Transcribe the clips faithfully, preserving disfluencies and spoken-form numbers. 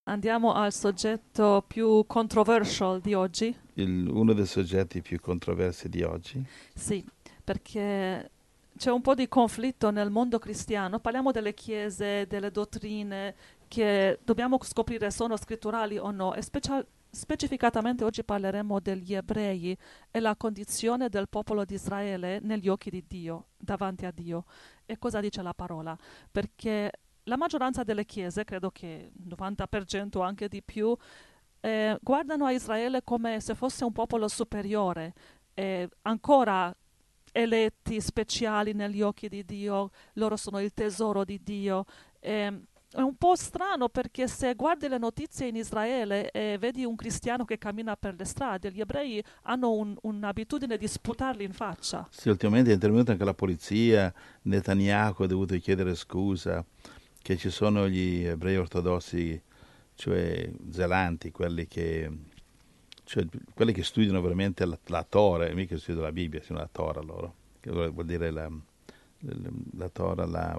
Andiamo al soggetto più controversial di oggi. Il- uno dei soggetti più controversi di oggi. Sì, perché c'è un po' di conflitto nel mondo cristiano. Parliamo delle chiese, delle dottrine che dobbiamo scoprire sono scritturali o no. E specia- specificatamente oggi parleremo degli ebrei e la condizione del popolo di Israele negli occhi di Dio, davanti a Dio. E cosa dice la parola? Perché la maggioranza delle chiese, credo che il novanta per cento o anche di più, eh, guardano a Israele come se fosse un popolo superiore, eh, ancora eletti, speciali negli occhi di Dio, loro sono il tesoro di Dio. Eh, è un po' strano perché se guardi le notizie in Israele e vedi un cristiano che cammina per le strade, gli ebrei hanno un- un'abitudine di sputarli in faccia. Sì, ultimamente è intervenuta anche la polizia, Netanyahu ha dovuto chiedere scusa, che ci sono gli ebrei ortodossi, cioè zelanti, quelli che, cioè, quelli che studiano veramente la, la Torah, mica studiano la Bibbia, sino la Torah loro, che vuol vuol dire la, la, la Torah, la,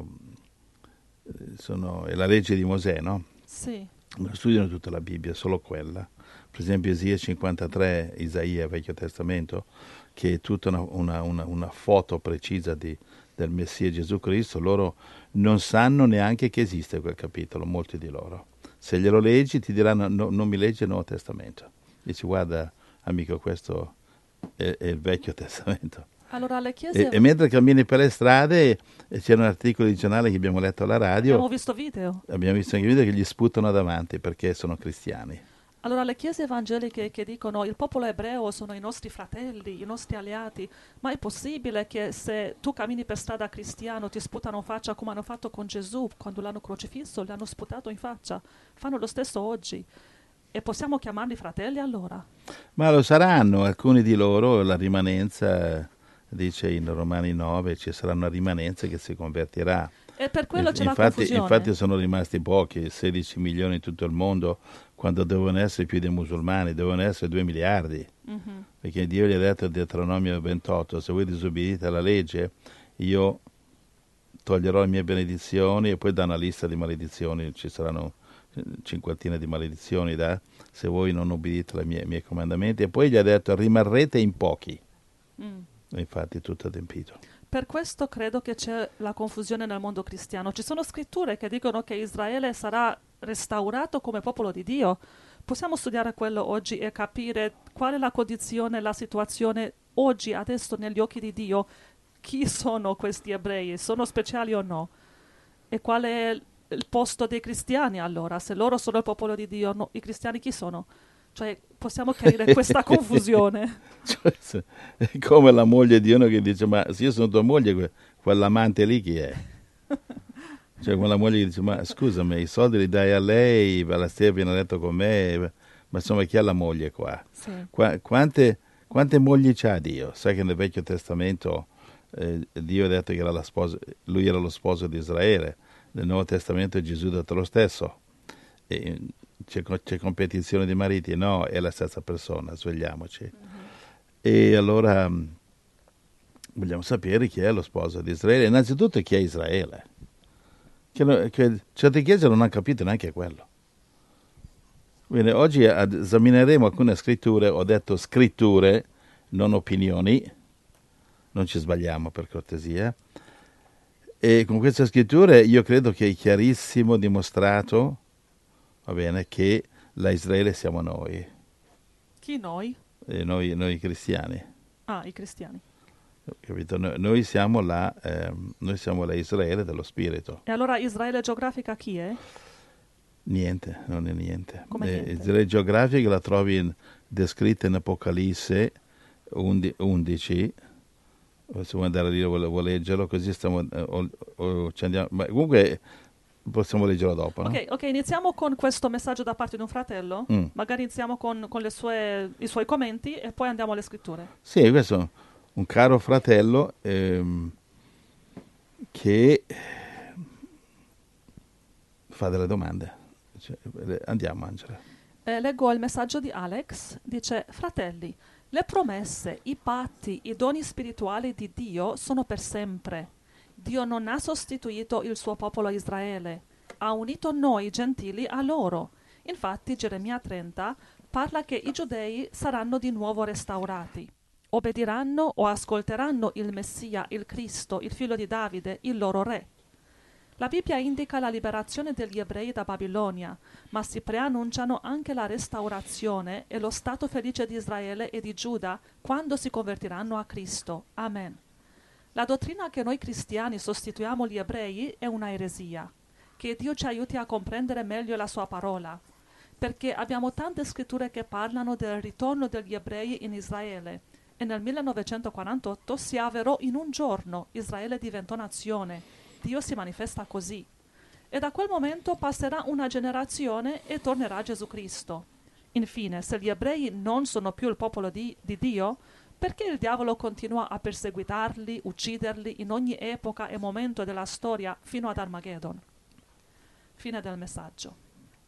sono, è la legge di Mosè, no? Sì, Non studiano tutta la Bibbia, solo quella. Per esempio Isaia cinquantatré, Isaia, Vecchio Testamento, che è tutta una, una- una- una foto precisa di- del Messia Gesù Cristo, loro non sanno neanche che esiste quel capitolo, molti di loro. Se glielo leggi ti diranno "No, non mi leggi il Nuovo Testamento". Dici guarda amico, questo è, è il Vecchio Testamento. allora le E, chiese, e mentre cammini per le strade e c'erano articoli di giornale che abbiamo letto alla radio, abbiamo visto video. abbiamo visto anche video che gli sputano davanti perché sono cristiani. Allora, le chiese evangeliche che dicono il popolo ebreo sono i nostri fratelli, i nostri alleati, ma è possibile che se tu cammini per strada cristiano ti sputano in faccia come hanno fatto con Gesù quando l'hanno crocifisso, gli hanno sputato in faccia? Fanno lo stesso oggi. E possiamo chiamarli fratelli allora? Ma lo saranno, alcuni di loro, la rimanenza, dice in Romani nove, ci sarà una rimanenza che si convertirà. E per quello Inf- c'è la Infatti, confusione. infatti sono rimasti pochi, sedici milioni in tutto il mondo, quando devono essere più dei musulmani, devono essere due miliardi. Mhm. Perché Dio gli ha detto a Deuteronomio ventotto, se voi disobbedite alla legge, io toglierò le mie benedizioni e poi da una lista di maledizioni, ci saranno eh, cinquantina di maledizioni da, se voi non obbedite ai miei, miei comandamenti. E poi gli ha detto rimarrete in pochi. Mm. E infatti è tutto adempito. Per questo credo che c'è la confusione nel mondo cristiano. Ci sono scritture che dicono che Israele sarà restaurato come popolo di Dio. Possiamo studiare quello oggi e capire qual è la condizione, la situazione oggi, adesso, negli occhi di Dio. Chi sono questi ebrei? Sono speciali o no? E qual è il posto dei cristiani allora? Se loro sono il popolo di Dio, no, i cristiani chi sono? Cioè, possiamo chiarire questa confusione. Cioè, se- è come la moglie di uno che dice ma se io sono tua moglie, que- quell'amante lì chi è? Cioè quella moglie che dice ma scusami, i soldi li dai a lei, va la sera viene a letto con me, ma insomma chi è la moglie qua? Sì. Qua- quante, quante mogli c'ha Dio? Sai che nel Vecchio Testamento eh, Dio ha detto che era la sposa, lui era lo sposo di Israele, nel Nuovo Testamento Gesù ha detto lo stesso. E c'è, co- c'è competizione di mariti? No, è la stessa persona, svegliamoci. Mhm. E allora mh, vogliamo sapere chi è lo sposo di Israele. Innanzitutto chi è Israele? Che, no- che certe chiese non hanno capito neanche quello. Bene, oggi ad- esamineremo alcune scritture, ho detto scritture, non opinioni, non ci sbagliamo per cortesia. E con queste scritture io credo che è chiarissimo dimostrato, va bene, che la Israele siamo noi, Chi noi? e noi, noi cristiani. Ah, i cristiani. Capito? Noi, noi siamo la, ehm, noi siamo la Israele dello spirito. E allora Israele geografica chi è? Niente, non è niente. Come Eh, niente? Israele geografica la trovi in- descritta in Apocalisse undi- undici. O se vuoi andare lì vuoi, vuoi leggerlo, così stiamo, eh, o- o ci andiamo. Ma comunque possiamo leggerlo dopo, no? Ok, ok, iniziamo con questo messaggio da parte di un fratello. Mm. Magari iniziamo con, con le sue- i suoi commenti e poi andiamo alle scritture. Sì, questo è un caro fratello ehm, che fa delle domande. Cioè, eh, andiamo, Angela. Eh, leggo il messaggio di Alex. Dice, fratelli, le promesse, i patti, i doni spirituali di Dio sono per sempre. Dio non ha sostituito il suo popolo Israele, ha unito noi gentili a loro. Infatti Geremia trenta parla che i giudei saranno di nuovo restaurati. Obbediranno o ascolteranno il Messia, il Cristo, il figlio di Davide, il loro re. La Bibbia indica la liberazione degli ebrei da Babilonia, ma si preannunciano anche la restaurazione e lo stato felice di Israele e di Giuda quando si convertiranno a Cristo. Amen. La dottrina che noi cristiani sostituiamo gli ebrei è una eresia. Che Dio ci aiuti a comprendere meglio la sua parola, perché abbiamo tante scritture che parlano del ritorno degli ebrei in Israele e nel millenovecentoquarantotto si avverò in un giorno, Israele diventò nazione. Dio si manifesta così. E da quel momento passerà una generazione e tornerà Gesù Cristo. Infine, se gli ebrei non sono più il popolo di, di Dio, perché il diavolo continua a perseguitarli, ucciderli in ogni epoca e momento della storia fino ad Armageddon? Fine del messaggio.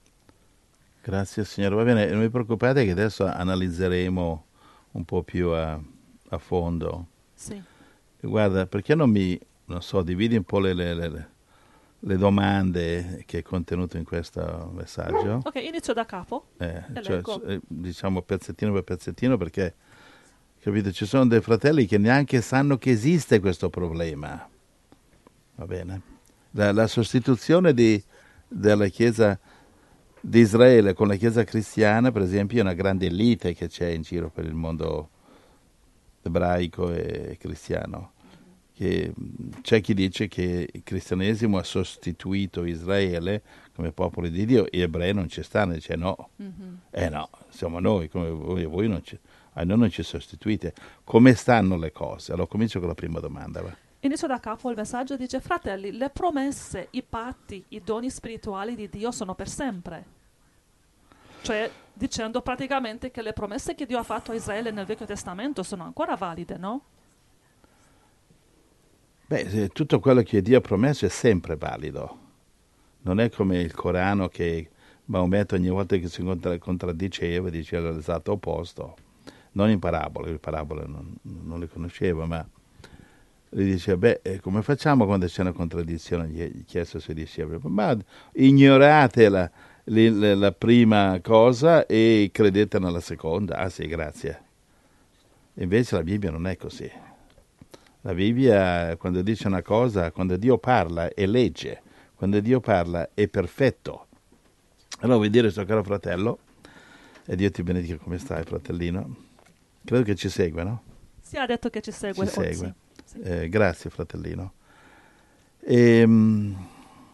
Grazie Signore. Va bene, non vi preoccupate che adesso analizzeremo un po' più a, a fondo. Sì. Guarda, perché non mi, non so, dividi un po' le, le, le, le domande che è contenuto in questo messaggio. Ok, inizio da capo. Eh, e cioè, leggo. eh, diciamo pezzettino per pezzettino, perché capite, ci sono dei fratelli che neanche sanno che esiste questo problema. Va bene? La, la sostituzione di, della Chiesa di Israele con la Chiesa cristiana, per esempio, è una grande lite che c'è in giro per il mondo ebraico e cristiano. Che c'è chi dice che il cristianesimo ha sostituito Israele come popolo di Dio, gli ebrei non ci stanno, dice no, Mm-hmm. eh no, siamo noi, come voi, voi non ci, a noi non ci sostituite. Come stanno le cose? Allora comincio con la prima domanda. Va. Inizio da capo, il messaggio dice: fratelli, le promesse, i patti, i doni spirituali di Dio sono per sempre. Cioè, dicendo praticamente che le promesse che Dio ha fatto a Israele nel Vecchio Testamento sono ancora valide, no? Beh, tutto quello che Dio ha promesso è sempre valido. Non è come il Corano che Maometto ogni volta che si contra- contraddiceva diceva l'esatto opposto. Non in parabole, le parabole non, non le conoscevo, ma gli diceva, beh, eh, come facciamo quando c'è una contraddizione? Gli chiesto se diceva, ma ignorate la, la, la prima cosa e credete nella seconda. Ah sì, grazie. Invece la Bibbia non è così. La Bibbia, quando dice una cosa, quando Dio parla, è legge. Quando Dio parla, è perfetto. Allora vuoi dire, questo caro fratello, e Dio ti benedica, come stai, fratellino? Credo che ci segua, no? Sì, ha detto che ci segue. Ci oh, segue. sì. Sì. Eh, grazie, fratellino. E, um,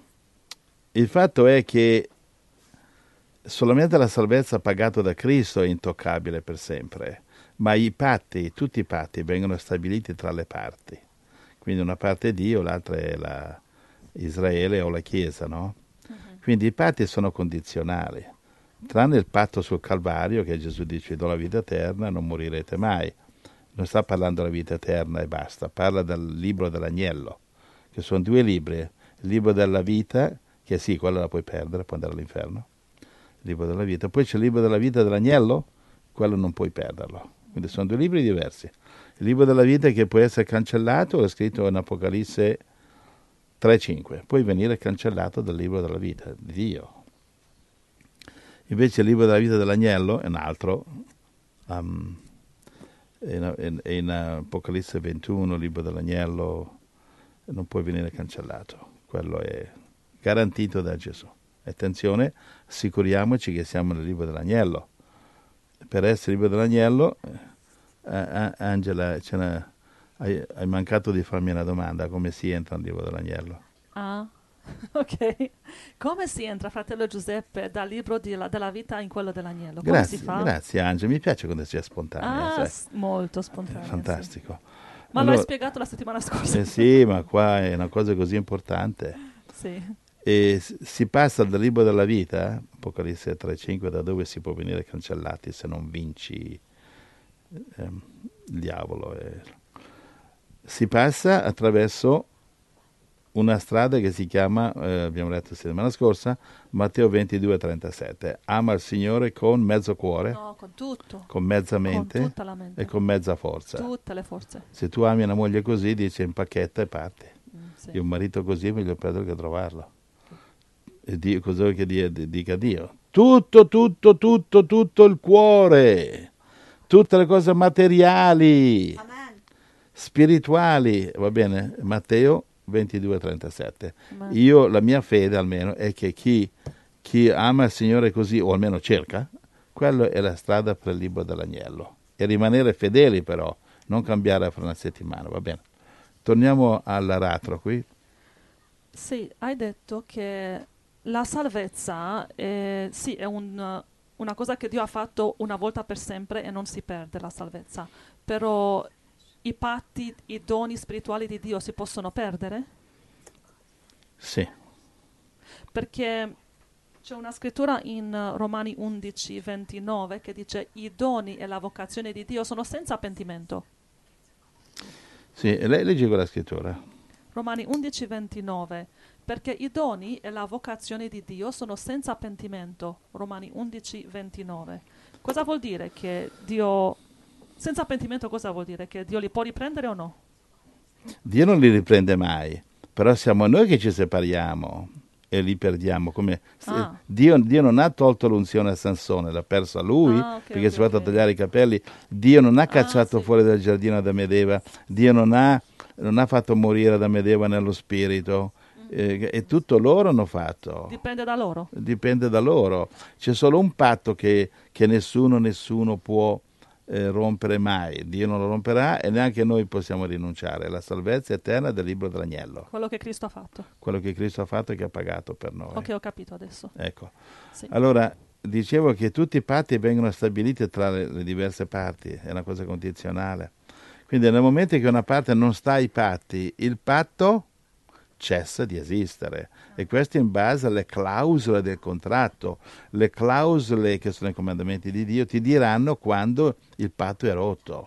il fatto è che solamente la salvezza pagata da Cristo è intoccabile per sempre, ma i patti, tutti i patti vengono stabiliti tra le parti. Quindi una parte è Dio, l'altra è la Israele o la Chiesa, no? Uh-huh. Quindi i patti sono condizionali, tranne il patto sul Calvario che Gesù dice: do la vita eterna, non morirete mai. Non sta parlando della vita eterna e basta, parla del libro dell'agnello, che sono due libri: il libro della vita, che sì, quello la puoi perdere, puoi andare all'inferno, il libro della vita, poi c'è il libro della vita dell'agnello, quello non puoi perderlo. Quindi sono due libri diversi. Il libro della vita che può essere cancellato è scritto in Apocalisse tre cinque, puoi venire cancellato dal libro della vita di Dio. Invece il libro della vita dell'agnello è un altro, um, in, in, in Apocalisse ventuno, il libro dell'agnello, non puoi venire cancellato, quello è garantito da Gesù. Attenzione, assicuriamoci che siamo nel libro dell'agnello. Per essere il libro dell'agnello, eh, Angela, ce n'è, hai, hai mancato di farmi una domanda: come si entra nel libro dell'agnello? Ah, ok. Come si entra, fratello Giuseppe, dal libro di la, della vita in quello dell'agnello? Come Grazie, si fa? Grazie Angela, mi piace quando sei spontanea. Ah, sai. molto spontanea. Fantastico. Sì. Ma allora, l'hai spiegato la settimana scorsa. Eh sì, ma qua è una cosa così importante. Sì. E si passa dal libro della vita, Apocalisse tre cinque, da dove si può venire cancellati se non vinci eh, il diavolo. Eh. Si passa attraverso una strada che si chiama, eh, abbiamo letto la settimana scorsa, Matteo ventidue trentasette. Ama il Signore con mezzo cuore, no, con tutto, con mezza mente, con tutta la mente e con mezza forza. Tutte le forze. Se tu ami una moglie così, dice impacchetta e parti. Mm, sì. E un marito così è meglio perderlo che trovarlo. E Dio, cosa vuoi che dia, dica Dio? Tutto, tutto, tutto, tutto il cuore, tutte le cose materiali, Amen. spirituali, va bene? Matteo ventidue trentasette. Amen. Io, la mia fede almeno, è che chi, chi ama il Signore così, o almeno cerca, quello è la strada per il libro dell'agnello. E rimanere fedeli però, non cambiare fra una settimana, va bene? Torniamo all'aratro qui. Sì, hai detto che la salvezza è, sì, è un- una cosa che Dio ha fatto una volta per sempre e non si perde la salvezza. Però i patti, i doni spirituali di Dio si possono perdere? Sì, Perché c'è una scrittura in eh, Romani undici ventinove che dice i doni e la vocazione di Dio sono senza pentimento. sì, e lei legge quella scrittura. Romani undici ventinove, perché i doni e la vocazione di Dio sono senza pentimento. Romani undici ventinove. Cosa vuol dire che Dio... Senza pentimento cosa vuol dire? Che Dio li può riprendere o no? Dio non li riprende mai, però siamo noi che ci separiamo e li perdiamo. Come se- Ah. Dio, Dio non ha tolto l'unzione a Sansone, l'ha persa lui Ah, ok, perché ok, si è fatto ok. tagliare i capelli. Dio non ha Ah, cacciato sì. fuori dal giardino Adamo ed Eva, Dio non ha, non ha fatto morire Adamo ed Eva nello spirito. Eh, e tutto loro hanno fatto. Dipende da loro. Dipende da loro. C'è solo un patto che, che nessuno, nessuno può eh, rompere mai. Dio non lo romperà e neanche noi possiamo rinunciare. La salvezza eterna del libro dell'agnello. Quello che Cristo ha fatto. Quello che Cristo ha fatto e che ha pagato per noi. Ok, ho capito adesso. Ecco. Sì. Allora, dicevo che tutti i patti vengono stabiliti tra le, le diverse parti. È una cosa condizionale. Quindi nel momento che una parte non sta ai patti, il patto cessa di esistere, e questo in base alle clausole del contratto. Le clausole che sono i comandamenti di Dio ti diranno quando il patto è rotto.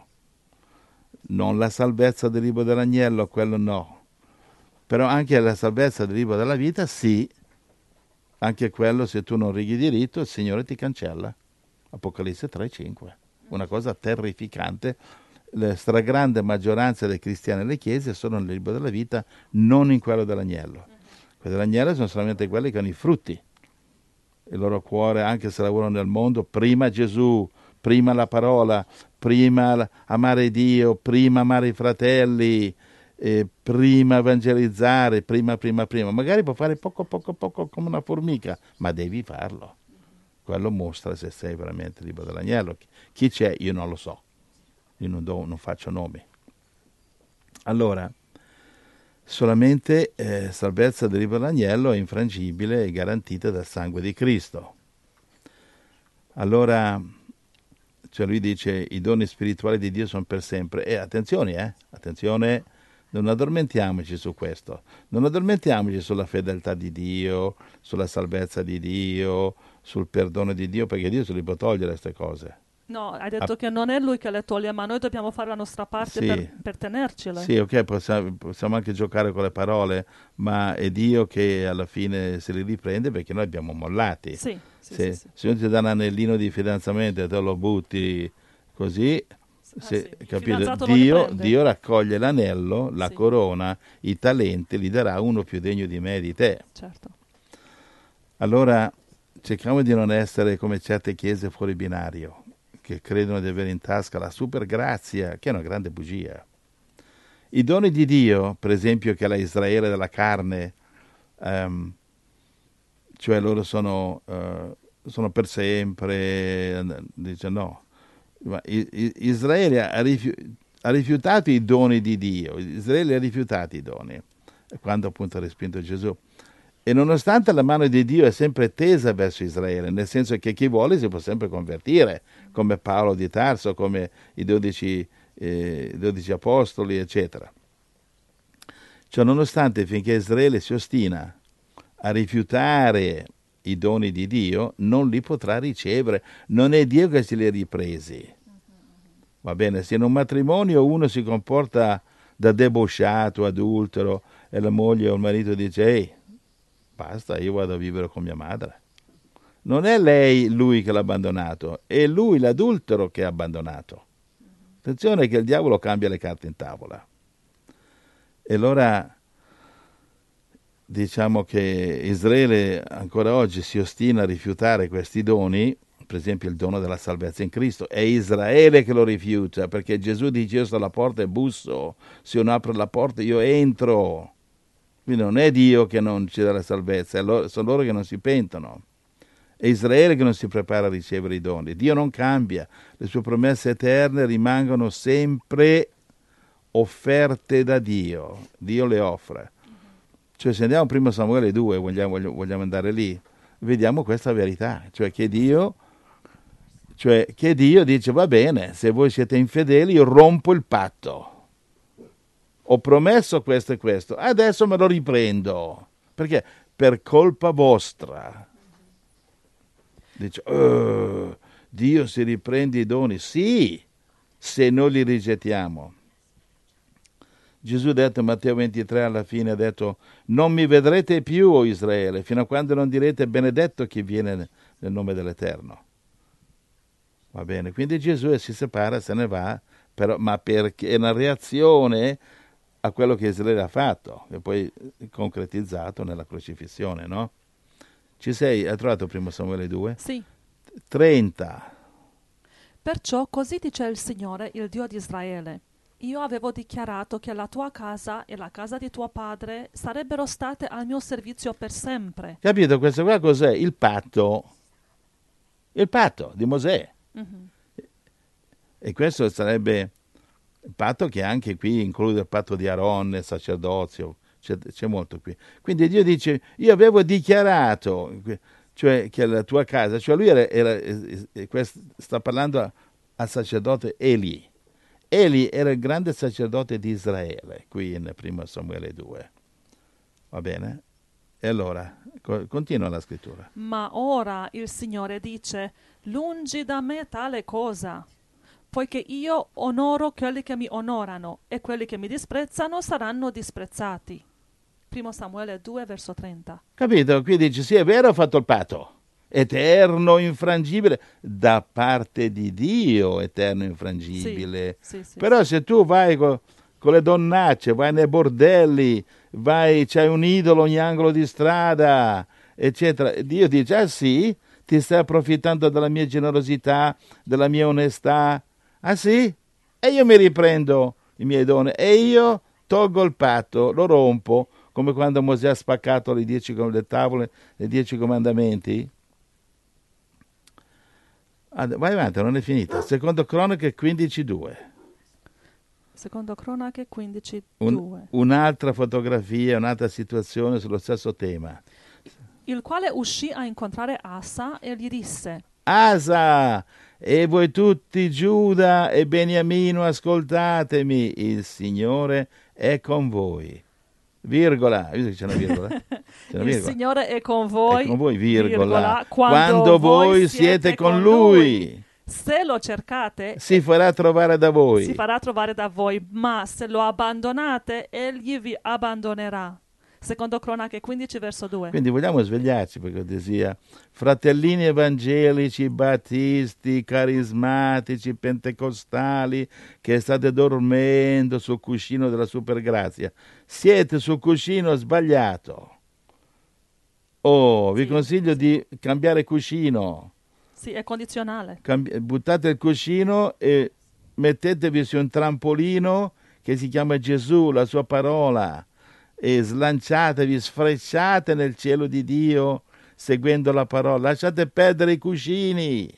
Non la salvezza del libro dell'agnello, quello no, però anche la salvezza del libro della vita sì, anche quello, se tu non righi diritto il Signore ti cancella. Apocalisse tre cinque, una cosa terrificante. La stragrande maggioranza dei cristiani nelle chiese sono nel libro della vita, non in quello dell'agnello. Quelli dell'agnello sono solamente quelli che hanno i frutti. Il loro cuore, anche se lavorano nel mondo, prima Gesù, prima la parola, prima amare Dio, prima amare i fratelli, eh, prima evangelizzare, prima, prima, prima. Magari può fare poco, poco, poco come una formica, ma devi farlo. Quello mostra se sei veramente il libro dell'agnello. Chi c'è? Io non lo so. Io non, do, non faccio nomi. Allora, solamente eh, salvezza del libro dell'agnello è infrangibile e garantita dal sangue di Cristo. Allora, cioè lui dice i doni spirituali di Dio sono per sempre. E attenzione, eh, attenzione, non addormentiamoci su questo. Non addormentiamoci sulla fedeltà di Dio, sulla salvezza di Dio, sul perdono di Dio, perché Dio se li può togliere queste cose. No, hai detto ah. che non è lui che le toglie, ma noi dobbiamo fare la nostra parte sì. per, per tenercele. Sì, ok, possiamo, possiamo anche giocare con le parole, ma è Dio che alla fine se li riprende perché noi abbiamo mollati. Sì, sì, se, sì, sì. se uno ti dà un anellino di fidanzamento e te lo butti così, ah, se, sì. capito? Dio, Dio raccoglie l'anello, la sì. corona, i talenti, li darà uno più degno di me e di te. Certo. Allora cerchiamo di non essere come certe chiese fuori binario, che credono di avere in tasca la super grazia, che è una grande bugia. I doni di Dio, per esempio, che la Israele della carne, um, cioè loro sono, uh, sono per sempre, dice no. Ma Israele ha, rifiu- ha rifiutato i doni di Dio, Israele ha rifiutato i doni, quando appunto ha respinto Gesù. E nonostante la mano di Dio è sempre tesa verso Israele, nel senso che chi vuole si può sempre convertire, come Paolo di Tarso, come i dodici, eh, dodici apostoli, eccetera. Cioè, nonostante finché Israele si ostina a rifiutare i doni di Dio, non li potrà ricevere. Non è Dio che se li ha ripresi. Va bene, se in un matrimonio uno si comporta da debosciato, adultero, e la moglie o il marito dice ehi, basta, io vado a vivere con mia madre. Non è lei, lui che l'ha abbandonato, è lui, l'adultero, che ha abbandonato. Attenzione che il diavolo cambia le carte in tavola. E allora diciamo che Israele ancora oggi si ostina a rifiutare questi doni, per esempio il dono della salvezza in Cristo. È Israele che lo rifiuta, perché Gesù dice: io sto alla porta e busso, se uno apre la porta io entro. Quindi non è Dio che non ci dà la salvezza, è loro, sono loro che non si pentono. È Israele che non si prepara a ricevere i doni. Dio non cambia, le sue promesse eterne rimangono sempre offerte da Dio. Dio le offre. Cioè, se andiamo a primo Samuele due, vogliamo, vogliamo andare lì, vediamo questa verità, cioè che Dio, cioè che Dio dice: va bene, se voi siete infedeli io rompo il patto. Ho promesso questo e questo, adesso me lo riprendo. Perché? Per colpa vostra. Dice: oh, Dio si riprende i doni. Sì, se noi li rigettiamo. Gesù ha detto in Matteo ventitré, alla fine ha detto: non mi vedrete più, o Israele, fino a quando non direte benedetto chi viene nel nome dell'Eterno. Va bene, quindi Gesù si separa, se ne va, però, ma perché è una reazione a quello che Israele ha fatto, e poi concretizzato nella crocifissione, no? Ci sei? Hai trovato primo Samuele due? Sì. trenta. Perciò così dice il Signore, il Dio di Israele: io avevo dichiarato che la tua casa e la casa di tuo padre sarebbero state al mio servizio per sempre. Capito? Questo qua cos'è? Il patto. Il patto di Mosè. Mm-hmm. E questo sarebbe il patto che anche qui include il patto di Aaron, il sacerdozio, c'è, c'è molto qui. Quindi Dio dice: io avevo dichiarato, cioè che la tua casa, cioè lui era, era questo, sta parlando al sacerdote Eli. Eli era il grande sacerdote di Israele, qui in primo Samuele due. Va bene? E allora, co- continua la scrittura. Ma ora il Signore dice: lungi da me tale cosa, poiché io onoro quelli che mi onorano e quelli che mi disprezzano saranno disprezzati. primo Samuele due, verso trenta. Capito? Qui dice: sì, è vero, ho fatto il patto. Eterno, infrangibile, da parte di Dio, eterno, infrangibile. Sì, sì, sì, Però sì. se tu vai con, con le donnacce, vai nei bordelli, vai, c'hai un idolo ogni angolo di strada, eccetera, Dio dice: ah sì, ti stai approfittando della mia generosità, della mia onestà, ah sì? E io mi riprendo i miei doni, e io tolgo il patto, lo rompo, come quando Mosè ha spaccato le, dieci, le tavole, le dieci comandamenti. Vai avanti, non è finita. Secondo Cronache quindici due. Secondo Cronache quindici Un, due. un'altra fotografia, un'altra situazione sullo stesso tema. Il quale uscì a incontrare Asa e gli disse: Asa, e voi tutti Giuda e Beniamino, ascoltatemi, il Signore è con voi. Virgola, visto che c'è una virgola? C'è una il virgola. Signore è con voi, È con voi, virgola, virgola, quando, quando voi siete con Lui. Se lo cercate, Si farà trovare da voi. si farà trovare da voi, ma se lo abbandonate, egli vi abbandonerà. Secondo Cronache quindici, verso due. Quindi vogliamo svegliarci, per cortesia. Fratellini evangelici, battisti, carismatici, pentecostali, che state dormendo sul cuscino della supergrazia. Siete sul cuscino sbagliato. Oh, vi Sì, consiglio sì. di cambiare cuscino. Sì, è condizionale. Cambi- buttate il cuscino e mettetevi su un trampolino che si chiama Gesù, la sua parola, e slanciatevi, sfrecciate nel cielo di Dio seguendo la parola. Lasciate perdere i cuscini.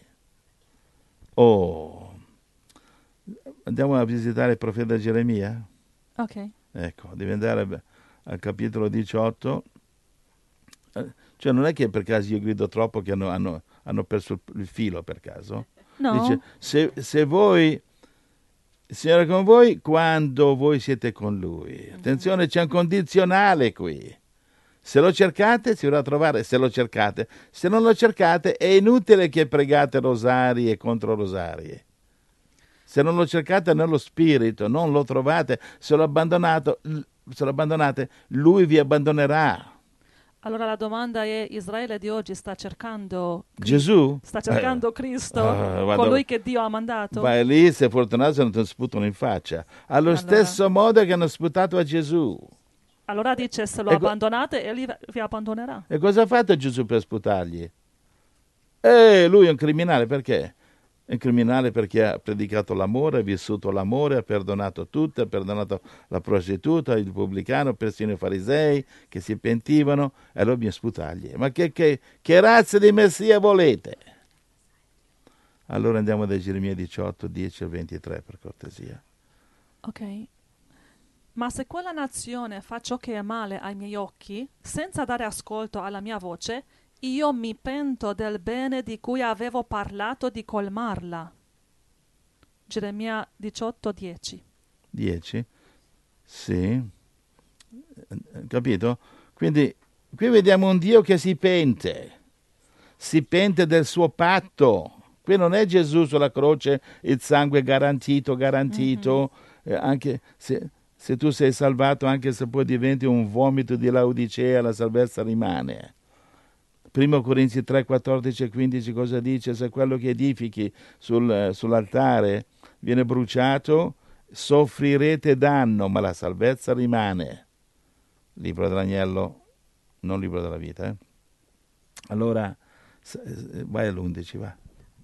Oh, andiamo a visitare il profeta Geremia? Ok. Ecco, devi andare al capitolo diciotto. Cioè non è che per caso io grido troppo che hanno, hanno, hanno perso il filo per caso. No. Dice: se, se voi, il Signore è con voi quando voi siete con Lui. Attenzione, c'è un condizionale qui. Se lo cercate si dovrà trovare, se lo cercate. Se non lo cercate è inutile che pregate rosari e contro rosari. Se non lo cercate nello spirito, non lo trovate, se lo abbandonato, se lo abbandonate, Lui vi abbandonerà. Allora la domanda è: Israele di oggi sta cercando Cristo? Gesù? Sta cercando Eh, Cristo? ah, vado- Colui che Dio ha mandato? Vai lì, sei fortunato se non ti sputano in faccia. Allo Allora. stesso modo che hanno sputato a Gesù. Allora dice, se lo E co- abbandonate, egli vi abbandonerà. E cosa ha fatto Gesù per sputargli? Eh, lui è un criminale, perché? È un criminale perché ha predicato l'amore, ha vissuto l'amore, ha perdonato tutto, ha perdonato la prostituta, il pubblicano, persino i farisei che si pentivano, e allora bisogna sputargli. Ma che, che, che razza di Messia volete? Allora andiamo da Geremia diciotto, dieci al ventitré, per cortesia. Ok. Ma se quella nazione fa ciò che è male ai miei occhi, senza dare ascolto alla mia voce, io mi pento del bene di cui avevo parlato di colmarla. Geremia diciotto, dieci. dieci? Sì. Capito? Quindi qui vediamo un Dio che si pente, si pente del suo patto. Qui non è Gesù sulla croce, il sangue garantito, garantito, mm-hmm. eh, anche se, se tu sei salvato, anche se poi diventi un vomito di Laodicea, la salvezza rimane. Primo Corinzi tre, quattordici e quindici cosa dice? Se quello che edifichi sul, sull'altare viene bruciato, soffrirete danno, ma la salvezza rimane. Libro dell'agnello, non libro della vita. Eh? Allora, vai all'undici, va.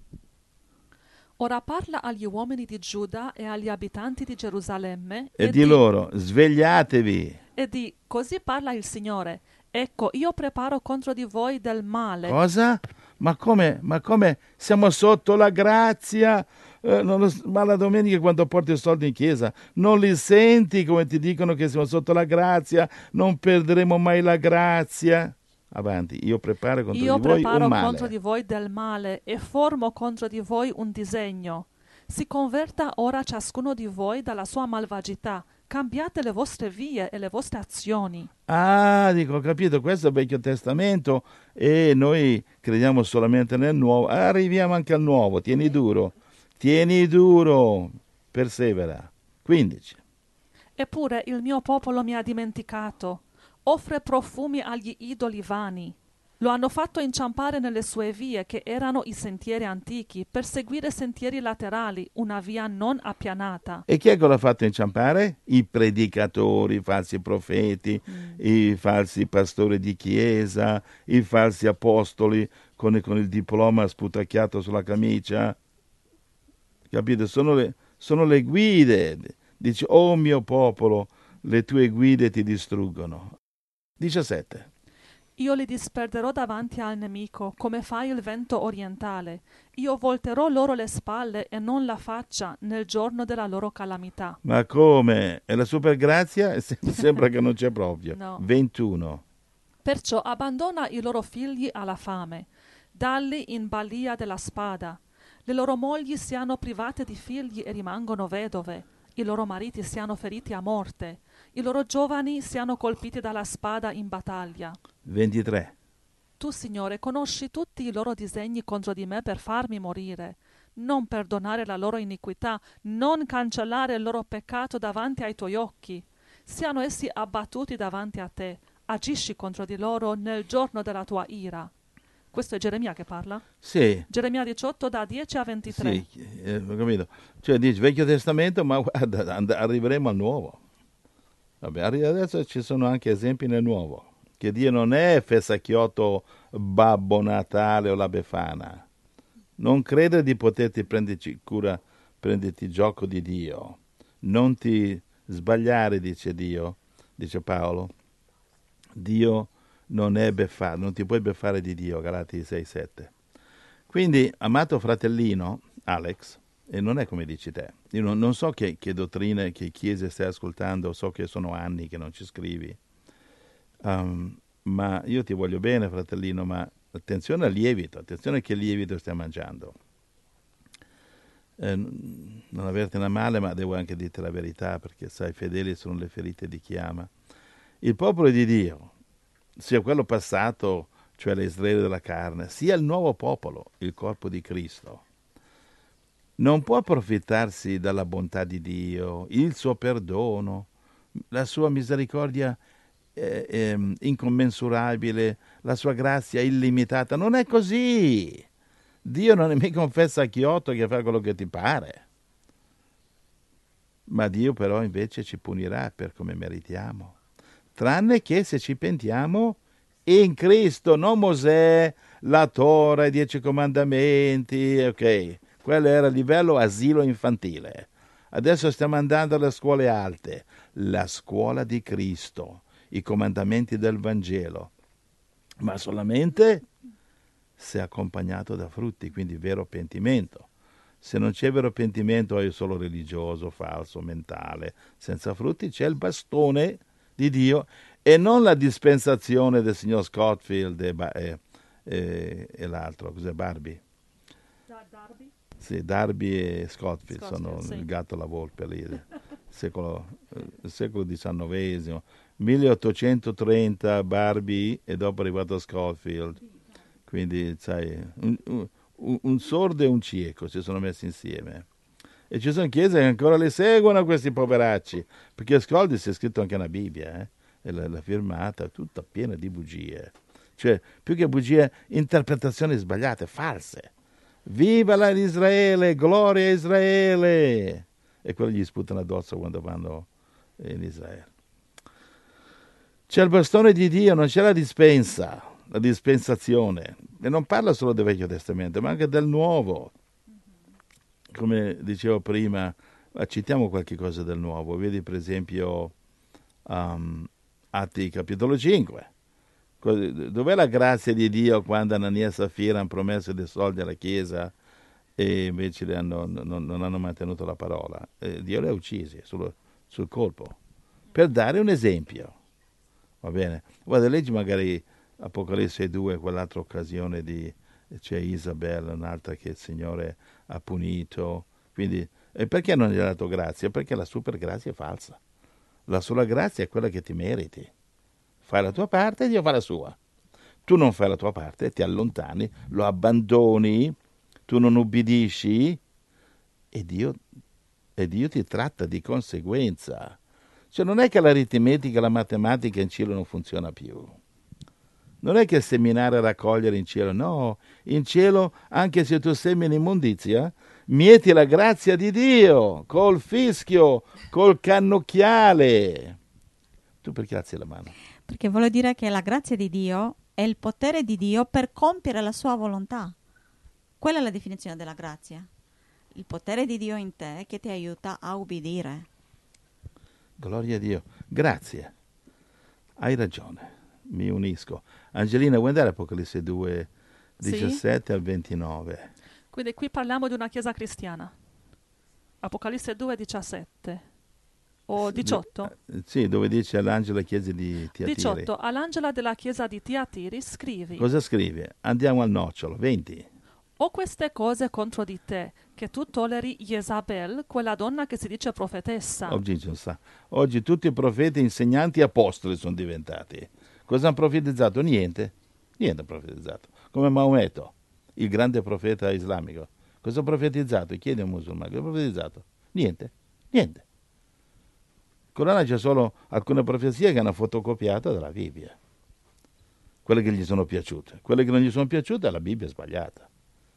Ora parla agli uomini di Giuda e agli abitanti di Gerusalemme E, e di, di loro, svegliatevi. E di, così parla il Signore. Ecco, io preparo contro di voi del male. Cosa? Ma come? Ma come? Siamo sotto la grazia? Eh, non lo, ma la domenica quando porti i soldi in chiesa, non li senti come ti dicono che siamo sotto la grazia? Non perderemo mai la grazia. Avanti, io preparo contro io di voi un male. Io preparo contro di voi del male e formo contro di voi un disegno. Si converta ora ciascuno di voi dalla sua malvagità. Cambiate le vostre vie e le vostre azioni. Ah, dico, ho capito, questo è il Vecchio Testamento e noi crediamo solamente nel Nuovo. Arriviamo anche al Nuovo, tieni duro, tieni duro, persevera. quindici. Eppure il mio popolo mi ha dimenticato, offre profumi agli idoli vani. Lo hanno fatto inciampare nelle sue vie, che erano i sentieri antichi, per seguire sentieri laterali, una via non appianata. E chi è che l'ha fatto inciampare? I predicatori, i falsi profeti, mm. i falsi pastori di chiesa, i falsi apostoli con, con il diploma sputacchiato sulla camicia. Capite? Sono le, sono le guide. Dice, oh mio popolo, le tue guide ti distruggono. diciassette. Io li disperderò davanti al nemico, come fa il vento orientale. Io volterò loro le spalle e non la faccia nel giorno della loro calamità. Ma come? È la supergrazia? Sembra che non c'è proprio. No. ventuno. Perciò abbandona i loro figli alla fame, dalli in balia della spada. Le loro mogli siano private di figli e rimangono vedove. I loro mariti siano feriti a morte. I loro giovani siano colpiti dalla spada in battaglia. ventitré. Tu, Signore, conosci tutti i loro disegni contro di me per farmi morire. Non perdonare la loro iniquità, non cancellare il loro peccato davanti ai tuoi occhi. Siano essi abbattuti davanti a te. Agisci contro di loro nel giorno della tua ira. Questo è Geremia che parla? Sì. Geremia diciotto da dieci a ventitré. Sì, eh, ho capito. Cioè dice Vecchio Testamento, ma guarda, and- arriveremo al Nuovo. Vabbè, adesso ci sono anche esempi nel Nuovo. Che Dio non è Fessacchiotto, Babbo Natale o la Befana. Non credere di poterti prenderci cura, prenderti gioco di Dio. Non ti sbagliare, dice Dio, dice Paolo. Dio non è beffato, non ti puoi beffare di Dio, Galati sei sette. Quindi, amato fratellino, Alex, e non è come dici te, io non, non so che, che dottrine, che chiese stai ascoltando, so che sono anni che non ci scrivi, um, ma io ti voglio bene, fratellino, ma attenzione al lievito, attenzione a che lievito stai mangiando. Eh, non avertene male, ma devo anche dirti la verità, perché sai, fedeli sono le ferite di chi ama. Il popolo di Dio, sia quello passato, cioè l'Israele della carne, sia il nuovo popolo, il corpo di Cristo, non può approfittarsi della bontà di Dio, il suo perdono, la sua misericordia eh, eh, incommensurabile, la sua grazia illimitata. Non è così. Dio non è mica un Fessacchiotto che fa quello che ti pare. Ma Dio però invece ci punirà per come meritiamo. tranne che se ci pentiamo in Cristo, non Mosè, la Torah, i dieci comandamenti, ok, quello era il livello asilo infantile. Adesso stiamo andando alle scuole alte, la scuola di Cristo, i comandamenti del Vangelo, ma solamente se accompagnato da frutti, quindi vero pentimento. Se non c'è vero pentimento è solo religioso, falso, mentale, senza frutti, c'è il bastone di Dio e non la dispensazione del signor Scottfield e, e, e, e l'altro, cos'è Barbie? Darby? Sì, Darby e Scottfield, Scottfield, sono sì. il gatto e la volpe lì, il secolo, il secolo diciannovesimo, milleottocentotrenta Barbie e dopo è arrivato Scottfield, quindi sai, un, un, un sordo e un cieco si sono messi insieme. E ci sono chiese che ancora le seguono questi poveracci, perché Scottfield si è scritto anche una Bibbia, eh? E l'ha, l'ha firmata, tutta piena di bugie. Cioè, più che bugie, interpretazioni sbagliate, false. Viva la Israele, gloria a Israele! E quelli gli sputano addosso quando vanno in Israele. C'è il bastone di Dio, non c'è la dispensa, la dispensazione. E non parla solo del Vecchio Testamento, ma anche del Nuovo. Come dicevo prima, citiamo qualche cosa del Nuovo. Vedi per esempio um, Atti capitolo cinque. Dov'è la grazia di Dio quando Anania e Safira hanno promesso dei soldi alla Chiesa e invece hanno, non, non hanno mantenuto la parola? Eh, Dio li ha uccisi sul, sul colpo, per dare un esempio. Va bene? Guarda, leggi magari Apocalisse due, quell'altra occasione di c'è Isabella, un'altra che il Signore ha punito. Quindi, e perché non gli ha dato grazia? Perché la super grazia è falsa. La sola grazia è quella che ti meriti. Fai la tua parte e Dio fa la sua. Tu non fai la tua parte, ti allontani, lo abbandoni, tu non ubbidisci e Dio, e Dio ti tratta di conseguenza. Cioè non è che l'aritmetica, la matematica in cielo non funziona più. Non è che seminare e raccogliere in cielo, no. In cielo, anche se tu semini immondizia, mieti la grazia di Dio, col fischio, col cannocchiale. Tu perché alzi la mano? Perché vuole dire che la grazia di Dio è il potere di Dio per compiere la sua volontà. Quella è la definizione della grazia. Il potere di Dio in te che ti aiuta a ubbidire. Gloria a Dio. Grazie. Hai ragione. Mi unisco. Angelina, vuoi andare a Apocalisse due, diciassette Sì. al ventinove? Quindi qui parliamo di una chiesa cristiana. Apocalisse due, diciassette. O diciotto? Sì, dove dice all'angelo della chiesa di Tiatiri. diciotto. All'angela della chiesa di Tiatiri scrivi: Cosa scrive? Andiamo al nocciolo. venti. Ho queste cose contro di te, che tu tolleri Jezabel, quella donna che si dice profetessa. Oggi, non sa. Oggi tutti i profeti, insegnanti, apostoli sono diventati. Cosa hanno profetizzato? Niente. Niente ha profetizzato. Come Maometto, il grande profeta islamico. Cosa ha profetizzato? Chiede a un musulmano. Cosa ha profetizzato? Niente. Niente. In Corano c'è solo alcune profezie che hanno fotocopiato dalla Bibbia. Quelle che gli sono piaciute. Quelle che non gli sono piaciute, la Bibbia è sbagliata.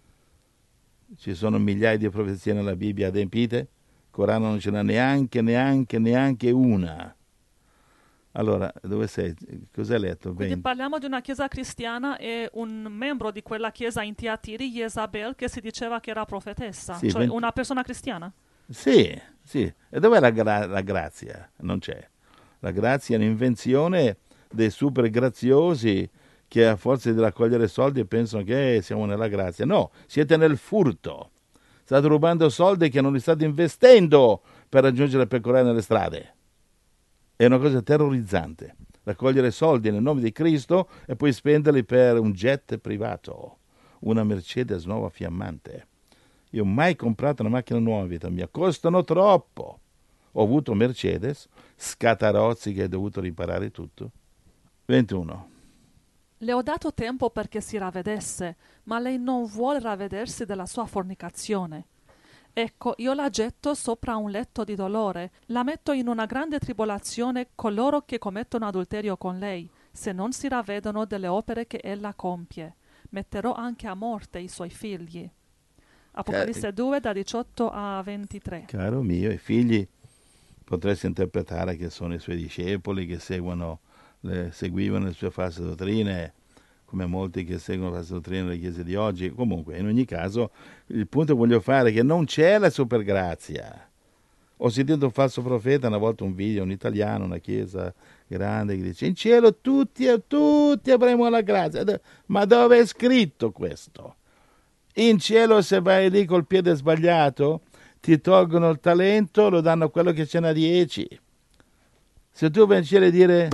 Ci sono migliaia di profezie nella Bibbia adempite. Il Corano non ce n'è neanche, neanche, neanche una. Allora, dove sei? Cos'hai letto? Quindi venti. parliamo di una chiesa cristiana e un membro di quella chiesa in Tiatiri, Jezabel, che si diceva che era profetessa. Sì, cioè venti. una persona cristiana. Sì, sì. E dov'è la, gra- la grazia? Non c'è. La grazia è un'invenzione dei super graziosi che a forza di raccogliere soldi pensano che eh, siamo nella grazia. No, siete nel furto. State rubando soldi che non li state investendo per raggiungere il pecorare nelle strade. È una cosa terrorizzante. Raccogliere soldi nel nome di Cristo e poi spenderli per un jet privato, una Mercedes nuova fiammante. Io ho mai comprato una macchina nuova in vita mia, costano troppo. Ho avuto Mercedes, scatarozzi che ho dovuto riparare tutto. ventuno. Le ho dato tempo perché si ravvedesse, ma lei non vuole ravvedersi della sua fornicazione. Ecco, io la getto sopra un letto di dolore, la metto in una grande tribolazione coloro che commettono adulterio con lei, se non si ravvedono delle opere che ella compie. Metterò anche a morte i suoi figli. Apocalisse due, da diciotto a ventitré. Caro mio, i figli potresti interpretare che sono i suoi discepoli che seguono le, seguivano le sue false dottrine, come molti che seguono la falsa dottrina delle chiese di oggi. Comunque, in ogni caso, il punto che voglio fare è che non c'è la supergrazia. Ho sentito un falso profeta una volta, un video, un italiano, una chiesa grande, che dice: in cielo tutti, tutti avremo la grazia. Ma dove è scritto questo? In cielo, se vai lì col piede sbagliato, ti tolgono il talento, lo danno a quello che ce n'ha dieci. Se tu vai in cielo a dire: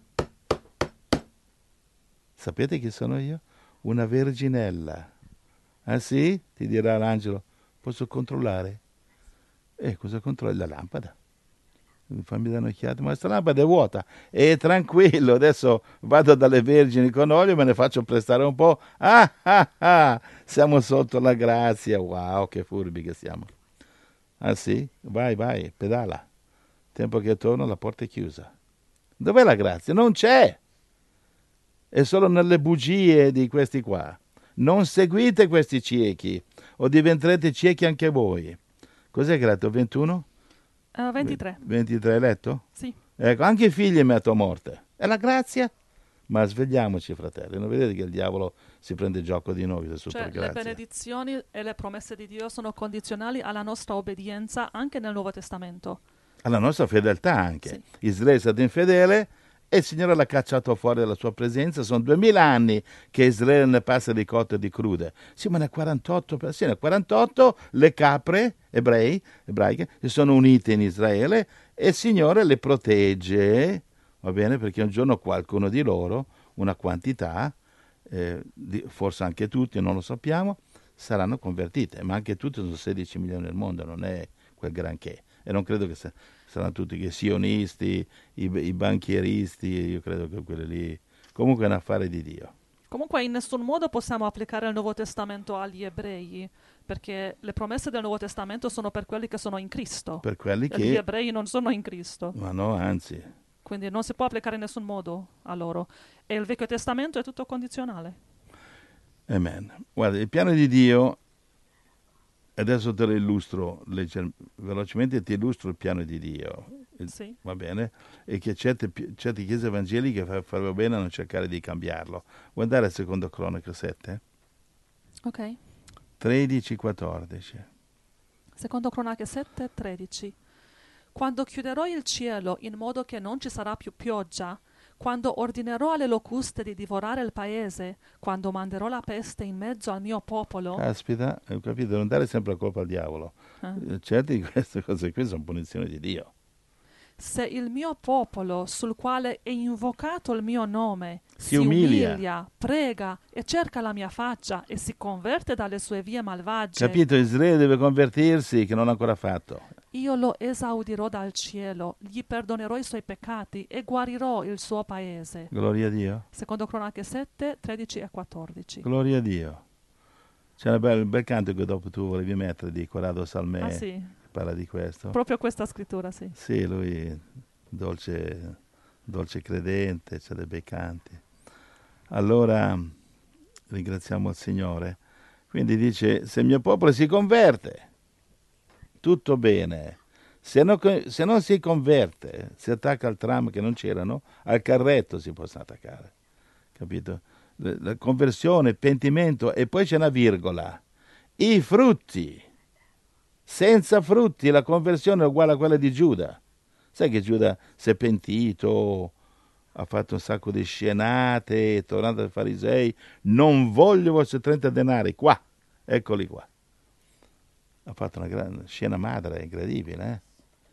sapete chi sono io? Una verginella. Ah sì? Ti dirà l'angelo: posso controllare? E cosa controlli? La lampada. Fammi dare un'occhiata, ma questa lampada è vuota. E tranquillo, adesso vado dalle vergini con olio, me ne faccio prestare un po'. Ah ah ah, siamo sotto la grazia. Wow, che furbi che siamo. Ah sì? Vai, vai, pedala. Tempo che torno, la porta è chiusa. Dov'è la grazia? Non c'è. È solo nelle bugie di questi qua. Non seguite questi ciechi, o diventerete ciechi anche voi. Cos'è che ha detto? ventuno? Uh, ventitré. ventitré hai letto? Sì. Ecco, anche i figli metto a morte. È la grazia? Ma svegliamoci, fratelli. Non vedete che il diavolo si prende gioco di noi? Se Cioè, le benedizioni e le promesse di Dio sono condizionali alla nostra obbedienza anche nel Nuovo Testamento. Alla nostra fedeltà anche. Sì. Israele è stato infedele e il Signore l'ha cacciato fuori dalla sua presenza. Sono duemila anni che Israele ne passa di cotte e di crude. Sì, ma nel quarantotto, sì, nel quarantotto le capre ebrei, ebraiche si sono unite in Israele e il Signore le protegge, va bene, perché un giorno qualcuno di loro, una quantità, eh, di, forse anche tutti, non lo sappiamo, saranno convertite, ma anche tutti sono sedici milioni nel mondo, non è quel granché. E non credo che se, saranno tutti che sionisti, i, i banchieristi, io credo che quelli lì, comunque è un affare di Dio. Comunque in nessun modo possiamo applicare il Nuovo Testamento agli ebrei, perché le promesse del Nuovo Testamento sono per quelli che sono in Cristo. Per quelli E che... gli ebrei non sono in Cristo. Ma no, anzi. Quindi non si può applicare in nessun modo a loro. E il Vecchio Testamento è tutto condizionale. Amen. Guarda, il piano di Dio, adesso te lo illustro legger- velocemente, ti illustro il piano di Dio. Il, Sì. Va bene? E che certe, certe chiese evangeliche fa, farebbero bene a non cercare di cambiarlo. Vuoi andare al secondo Cronache sette? Ok. tredici quattordici. Secondo Cronache sette, tredici. Quando chiuderò il cielo in modo che non ci sarà più pioggia, quando ordinerò alle locuste di divorare il paese, quando manderò la peste in mezzo al mio popolo... Caspita, hai capito? Non dare sempre la colpa al diavolo. Eh. Certe di queste cose qui sono punizioni di Dio. Se il mio popolo, sul quale è invocato il mio nome, Si si, umilia. umilia, prega e cerca la mia faccia e si converte dalle sue vie malvagie, Capito? Israele deve convertirsi, che non ha ancora fatto. io lo esaudirò dal cielo, gli perdonerò i suoi peccati e guarirò il suo paese. Gloria a Dio. Secondo Cronache sette, tredici e quattordici. Gloria a Dio. C'è un bel, bel canto che dopo tu volevi mettere di Corrado Salmè, Ah sì, che parla di questo. proprio questa scrittura, sì. Sì, lui dolce, dolce credente, c'ha dei bei canti. Allora ringraziamo il Signore. Quindi dice: se il mio popolo si converte, tutto bene. Se non, se non si converte, si attacca al tram che non c'erano, al carretto si possono attaccare. Capito? La, la conversione, il pentimento, e poi c'è una virgola. I frutti. Senza frutti la conversione è uguale a quella di Giuda. Sai che Giuda si è pentito, ha fatto un sacco di scenate, è tornato ai farisei: non voglio i vostri trenta denari, qua, eccoli qua. Ha fatto una grande scena madre, incredibile, eh?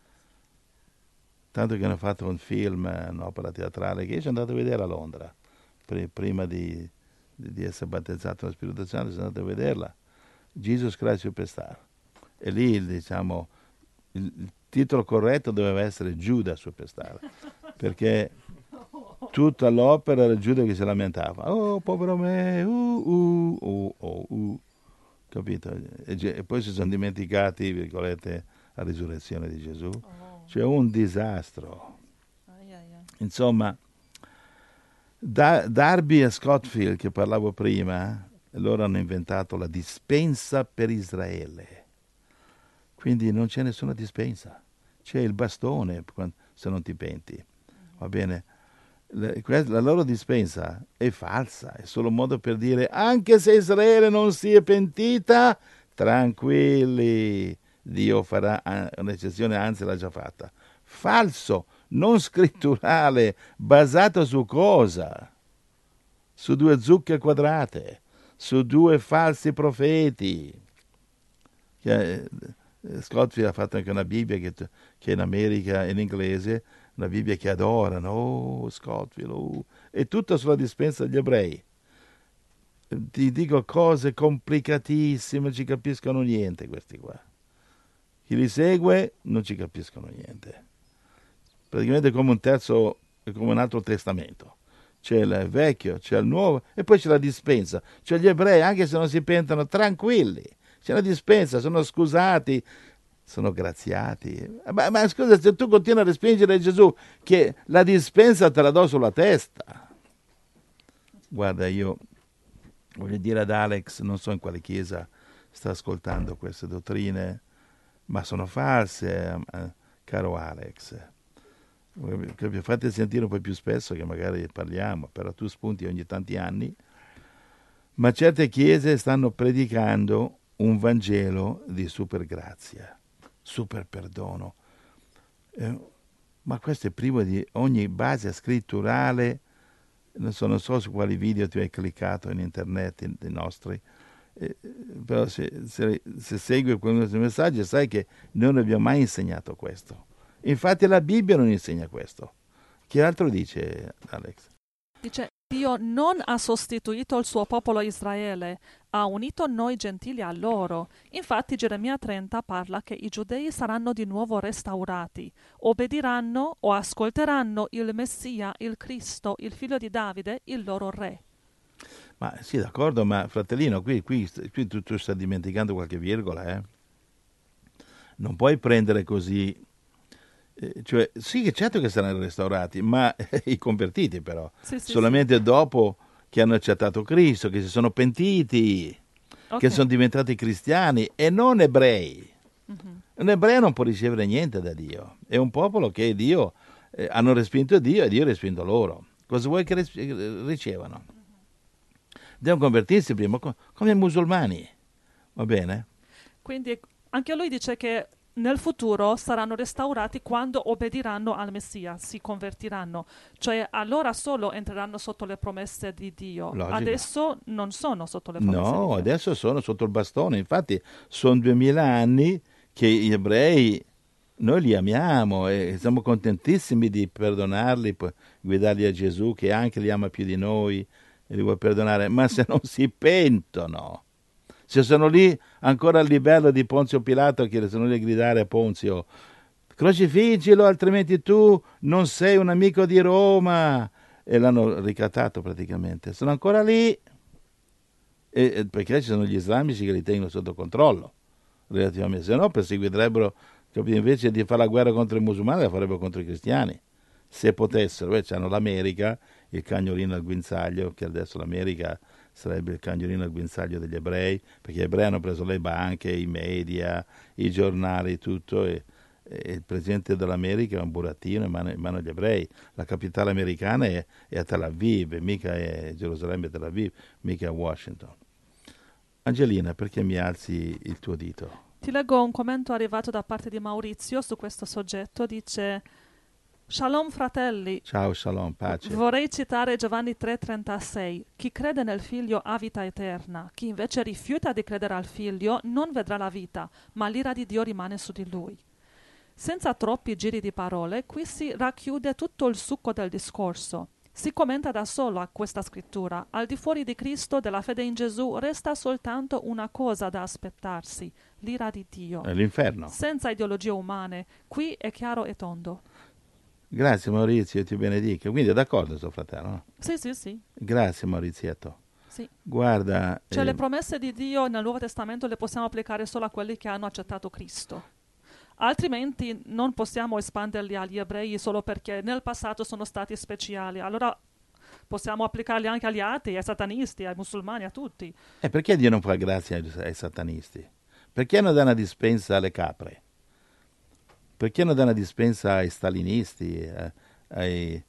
Tanto che hanno fatto un film, un'opera teatrale che io sono andato a vedere a Londra, prima di, di essere battezzato nello Spirito Santo, sono andato a vederla, Jesus Christ Superstar. E lì, diciamo, il, il titolo corretto doveva essere Giuda Superstar, perché tutta l'opera era Giuda che si lamentava: oh, povero me, uh, uh, uh, uh, uh. Capito? E, e poi si sono dimenticati, virgolette, la risurrezione di Gesù. Oh. Cioè un disastro. Ai, ai, ai. Insomma, da, Darby e Scottfield, che parlavo prima, loro hanno inventato la dispensa per Israele. Quindi non c'è nessuna dispensa. C'è il bastone se non ti penti. Va bene? la, la loro dispensa è falsa, è solo un modo per dire anche se Israele non si è pentita, tranquilli, Dio farà un'eccezione, anzi l'ha già fatta. Falso, non scritturale, basato su cosa? Su due zucche quadrate, su due falsi profeti. Che, eh, Scottfield ha fatto anche una Bibbia che, che in America, in inglese, una Bibbia che adorano, oh Scottfield, oh. È tutta sulla dispensa degli ebrei. Ti dico cose complicatissime, non ci capiscono niente questi qua. Chi li segue non ci capiscono niente. Praticamente è come un terzo, è come un altro testamento. C'è il vecchio, c'è il nuovo e poi c'è la dispensa. Cioè gli ebrei, anche se non si pentano, tranquilli. C'è la dispensa, sono scusati, sono graziati. Ma, ma scusa, se tu continui a respingere Gesù, che la dispensa te la do sulla testa. Guarda, io voglio dire ad Alex, non so in quale chiesa sta ascoltando queste dottrine, ma sono false, eh, caro Alex. Fate sentire un po' più spesso che magari parliamo, però tu spunti ogni tanti anni. Ma certe chiese stanno predicando un Vangelo di super grazia, super perdono. Eh, ma questo è privo di ogni base scritturale. Non so, non so su quali video ti hai cliccato in internet, in, dei nostri, eh, però se, se, se segui questi messaggi sai che noi non abbiamo mai insegnato questo. Infatti la Bibbia non insegna questo. Che altro dice Alex? Dice, Dio non ha sostituito il suo popolo Israele, ha unito noi gentili a loro. Infatti Geremia trenta parla che i giudei saranno di nuovo restaurati, obbediranno o ascolteranno il Messia, il Cristo, il figlio di Davide, il loro re. Ma sì, d'accordo, ma fratellino, qui, qui, qui tu, tu stai dimenticando qualche virgola, eh? Non puoi prendere così... Cioè, sì, che certo che saranno restaurati, ma i convertiti però, sì, sì, solamente sì. dopo che hanno accettato Cristo, che si sono pentiti, okay, che sono diventati cristiani e non ebrei. Mm-hmm. Un ebreo non può ricevere niente da Dio, è un popolo che Dio, eh, hanno respinto Dio e Dio ha respinto loro. Cosa vuoi che ricevano? Mm-hmm. Devono convertirsi prima, come i musulmani, va bene? Quindi anche lui dice che nel futuro saranno restaurati quando obbediranno al Messia, si convertiranno, cioè allora solo entreranno sotto le promesse di Dio. Logica. Adesso non sono sotto le promesse no, di Dio. Adesso sono sotto il bastone, infatti sono duemila anni che gli ebrei noi li amiamo e siamo contentissimi di perdonarli, guidarli a Gesù che anche li ama più di noi e li vuole perdonare, ma se non si pentono, se sono lì ancora al livello di Ponzio Pilato che sono lì a gridare a Ponzio crocifiggilo altrimenti tu non sei un amico di Roma, e l'hanno ricattato praticamente, sono ancora lì e, perché ci sono gli islamici che li tengono sotto controllo relativamente, se no perseguirebbero, invece di fare la guerra contro i musulmani la farebbero contro i cristiani se potessero. Beh, c'hanno l'America, il cagnolino al guinzaglio, che adesso l'America sarebbe il cagnolino al guinzaglio degli ebrei, perché gli ebrei hanno preso le banche, i media, i giornali, tutto, e, e il presidente dell'America è un burattino in mano, in mano agli ebrei. La capitale americana è, è a Tel Aviv, mica è Gerusalemme, Tel Aviv, mica a Washington. Angelina, perché mi alzi il tuo dito? Ti leggo un commento arrivato da parte di Maurizio su questo soggetto, dice... Shalom fratelli. Ciao, shalom, pace. Vorrei citare Giovanni tre trentasei. Chi crede nel figlio ha vita eterna. Chi invece rifiuta di credere al figlio non vedrà la vita, ma l'ira di Dio rimane su di lui. Senza troppi giri di parole, qui si racchiude tutto il succo del discorso. Si commenta da solo a questa scrittura. Al di fuori di Cristo, della fede in Gesù, resta soltanto una cosa da aspettarsi, l'ira di Dio. È l'inferno. Senza ideologie umane. Qui è chiaro e tondo. Grazie Maurizio, ti benedica. Quindi è d'accordo suo fratello? No? Sì, sì, sì. Grazie Maurizietto. Sì. Guarda... Cioè eh, le promesse di Dio nel Nuovo Testamento le possiamo applicare solo a quelli che hanno accettato Cristo. Altrimenti non possiamo espanderli agli ebrei solo perché nel passato sono stati speciali. Allora possiamo applicarli anche agli atei, ai satanisti, ai musulmani, a tutti. E perché Dio non fa grazia ai, ai satanisti? Perché non dà una dispensa alle capre? Perché non dà una dispensa ai stalinisti, eh, ai,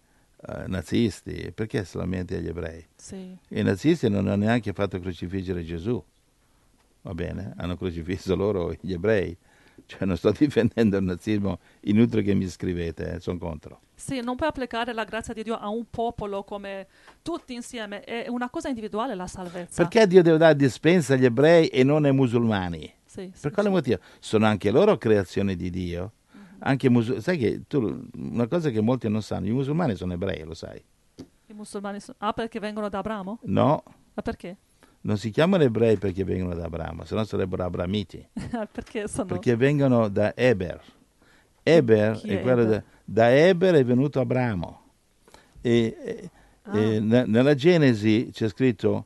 uh, nazisti, perché solamente agli ebrei? Sì. I nazisti non hanno neanche fatto crocifiggere Gesù, va bene? Hanno crocifisso loro gli ebrei. Cioè non sto difendendo il nazismo, inutile che mi scrivete, eh, sono contro. Sì, non puoi applicare la grazia di Dio a un popolo come tutti insieme, è una cosa individuale la salvezza. Perché Dio deve dare dispensa agli ebrei e non ai musulmani? Sì, sì, Per quale sì. motivo? Sono anche loro creazioni di Dio. Mhm. Anche musul- sai che tu, una cosa che molti non sanno, i musulmani sono ebrei, lo sai? I musulmani sono... Ah, perché vengono da Abramo? No, Ma perché? non si chiamano ebrei perché vengono da Abramo, se no sarebbero abramiti, Perché sono... perché vengono da Eber. Eber Chi è è quello Eber? da, da Eber è venuto Abramo. E, e- Ah. e ne- nella Genesi c'è scritto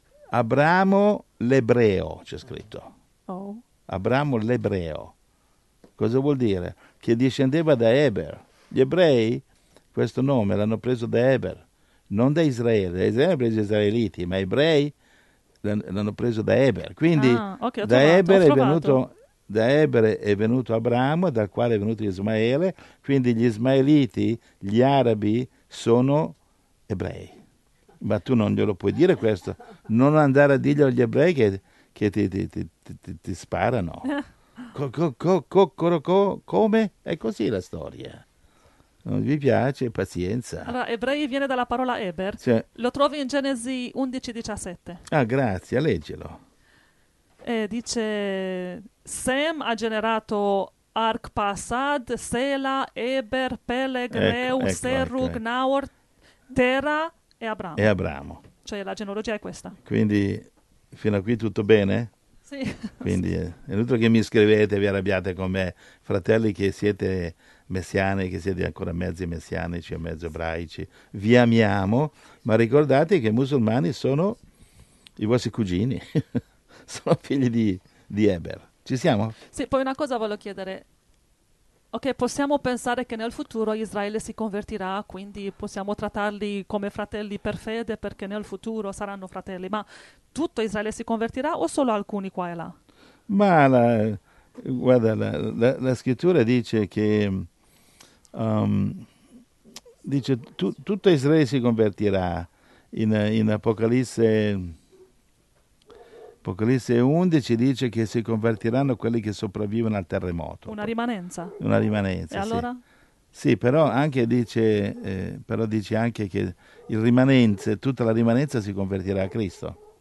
Abramo l'ebreo, c'è scritto. Oh. Abramo l'ebreo. Cosa vuol dire? Che discendeva da Eber. Gli ebrei questo nome l'hanno preso da Eber, non da Israele. Da Israele hanno preso gli israeliti, ma ebrei l'han- l'hanno preso da Eber. Quindi Ah, ok, ho da trovato, Eber ho è trovato. venuto da Eber è venuto Abramo, dal quale è venuto Ismaele. Quindi gli ismaeliti, gli arabi, sono ebrei. Ma tu non glielo puoi dire questo. Non andare a dirglielo agli ebrei che, che ti, ti- ti- ti- ti- ti sparano. Co- co- co- co- co- co- come? È così la storia. Non vi piace? Pazienza. Allora, ebrei viene dalla parola Eber. Cioè, Lo trovi in Genesi undici diciassette. ah, grazie, leggelo. E dice: Sem ha generato Arpasad, Sela, Eber, Peleg, Ecco, Reu, ecco, Serug, ecco. Naor, Tera e Abramo. E Abramo. Cioè la genealogia è questa. Quindi fino a qui tutto bene? Sì. Quindi eh, è inutile che mi scrivete e vi arrabbiate con me, fratelli che siete messiani, che siete ancora mezzi messianici e mezzo ebraici. Vi amiamo, ma ricordate che i musulmani sono i vostri cugini, sono figli di, di Eber. Ci siamo? Sì, poi una cosa voglio chiedere. Ok, possiamo pensare che nel futuro Israele si convertirà, quindi possiamo trattarli come fratelli per fede perché nel futuro saranno fratelli, ma tutto Israele si convertirà o solo alcuni qua e là? Ma la, guarda, la, la- la scrittura dice che um, dice tu- tutto Israele si convertirà. In, in Apocalisse, Apocalisse undici dice che si convertiranno quelli che sopravvivono al terremoto. Una rimanenza. Una rimanenza, E sì. allora? Sì, però anche dice, eh, però dice anche che il rimanenze, tutta la rimanenza si convertirà a Cristo.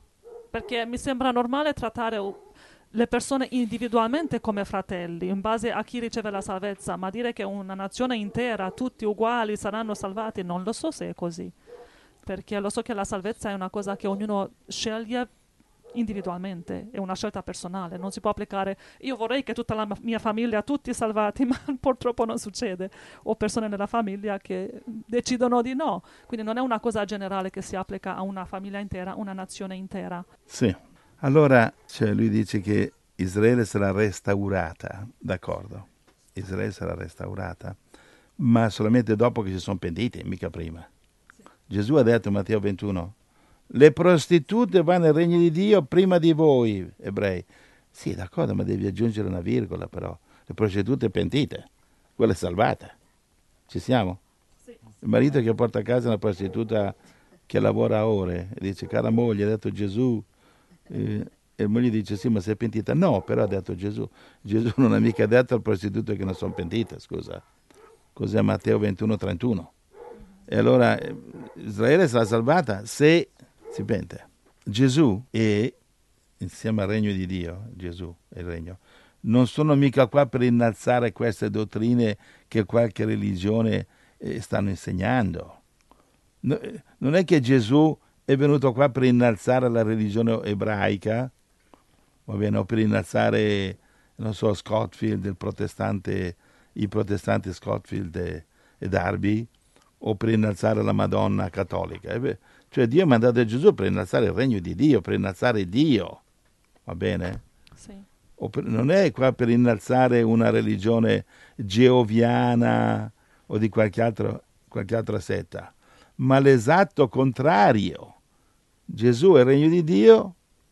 Perché mi sembra normale trattare uh, le persone individualmente come fratelli, in base a chi riceve la salvezza, ma dire che una nazione intera, tutti uguali, saranno salvati, non lo so se è così. Perché lo so che la salvezza è una cosa che ognuno sceglie individualmente, è una scelta personale, non si può applicare io vorrei che tutta la ma- mia famiglia, tutti salvati, ma purtroppo non succede, o persone nella famiglia che decidono di no, quindi non è una cosa generale che si applica a una famiglia intera, una nazione intera. Sì. Allora, cioè, lui dice che Israele sarà restaurata, d'accordo? Israele sarà restaurata, ma solamente dopo che si sono pentiti, mica prima. Gesù ha detto in Matteo ventuno, le prostitute vanno nel regno di Dio prima di voi, ebrei. Sì, d'accordo, ma devi aggiungere una virgola però. Le prostitute pentite, quella è salvata. Ci siamo? Sì. Il marito che porta a casa una prostituta che lavora a ore e dice, cara moglie, ha detto Gesù. Eh, e la moglie dice, sì, ma sei pentita? No, però ha detto Gesù. Gesù non ha mica detto al prostituto che non sono pentite, scusa. Cos'è Matteo ventuno trentuno? E allora eh, Israele sarà salvata se si pente. Gesù è, insieme al regno di Dio, Gesù è il regno, non sono mica qua per innalzare queste dottrine che qualche religione eh, stanno insegnando. No, eh, non è che Gesù è venuto qua per innalzare la religione ebraica, va bene, o per innalzare, non so, Scofield, il protestante, i protestanti Scofield e, e Darby, o per innalzare la Madonna cattolica. Eh beh, cioè Dio ha mandato Gesù per innalzare il regno di Dio, per innalzare Dio, va bene? Sì. O per, non è qua per innalzare una religione geoviana o di qualche, altro, qualche altra setta, ma l'esatto contrario. Gesù è il regno di Dio,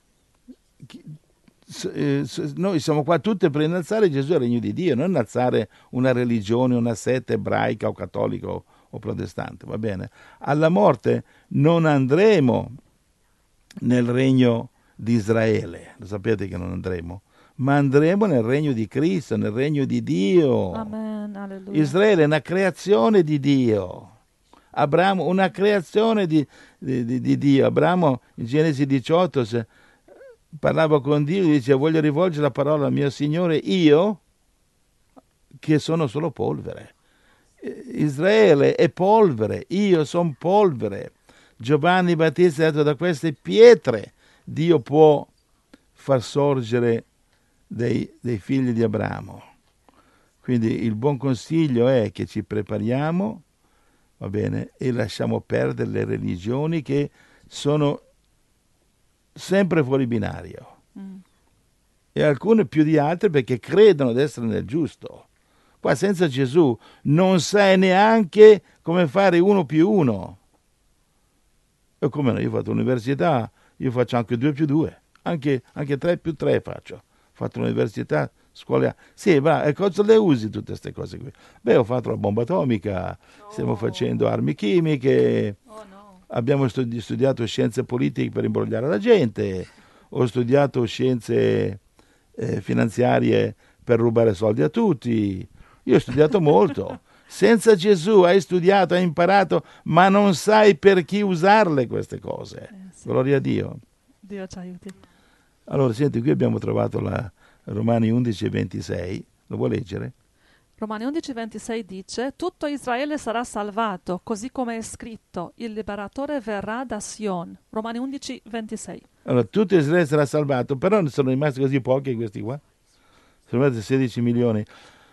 noi siamo qua tutti per innalzare Gesù è il regno di Dio, non innalzare una religione, una setta ebraica o cattolica o, o protestante, va bene? Alla morte non andremo nel regno di Israele, lo sapete che non andremo, ma andremo nel regno di Cristo, nel regno di Dio. Amen, alleluia. Israele è una creazione di Dio. Abramo, una creazione di, di, di, di Dio. Abramo in Genesi diciotto se parlava con Dio e dice: voglio rivolgere la parola al mio Signore, io che sono solo polvere. Israele è polvere, io sono polvere. Giovanni Battista ha detto: da queste pietre Dio può far sorgere dei, dei figli di Abramo. Quindi il buon consiglio è che ci prepariamo, va bene, e lasciamo perdere le religioni che sono sempre fuori binario. Mm. E alcune più di altre perché credono di essere nel giusto. Qua senza Gesù non sai neanche come fare uno più uno. E come no, io ho fatto l'università, io faccio anche due più due, anche, anche tre più tre faccio. Ho fatto l'università, scuola. Sì, ma e cosa le usi tutte queste cose qui? Beh, ho fatto la bomba atomica, no. Stiamo facendo armi chimiche, oh, no. Abbiamo studi- studiato scienze politiche per imbrogliare la gente, ho studiato scienze eh, finanziarie per rubare soldi a tutti. Io ho studiato molto. Senza Gesù hai studiato, hai imparato, ma non sai per chi usarle queste cose. Eh, sì. Gloria a Dio. Dio ci aiuti. Allora, senti, qui abbiamo trovato la Romani undici ventisei. Lo vuoi leggere? Romani undici ventisei dice: tutto Israele sarà salvato, così come è scritto, il liberatore verrà da Sion. Romani undici ventisei. Allora, tutto Israele sarà salvato, però ne sono rimasti così pochi questi qua. Sono rimasti sedici milioni.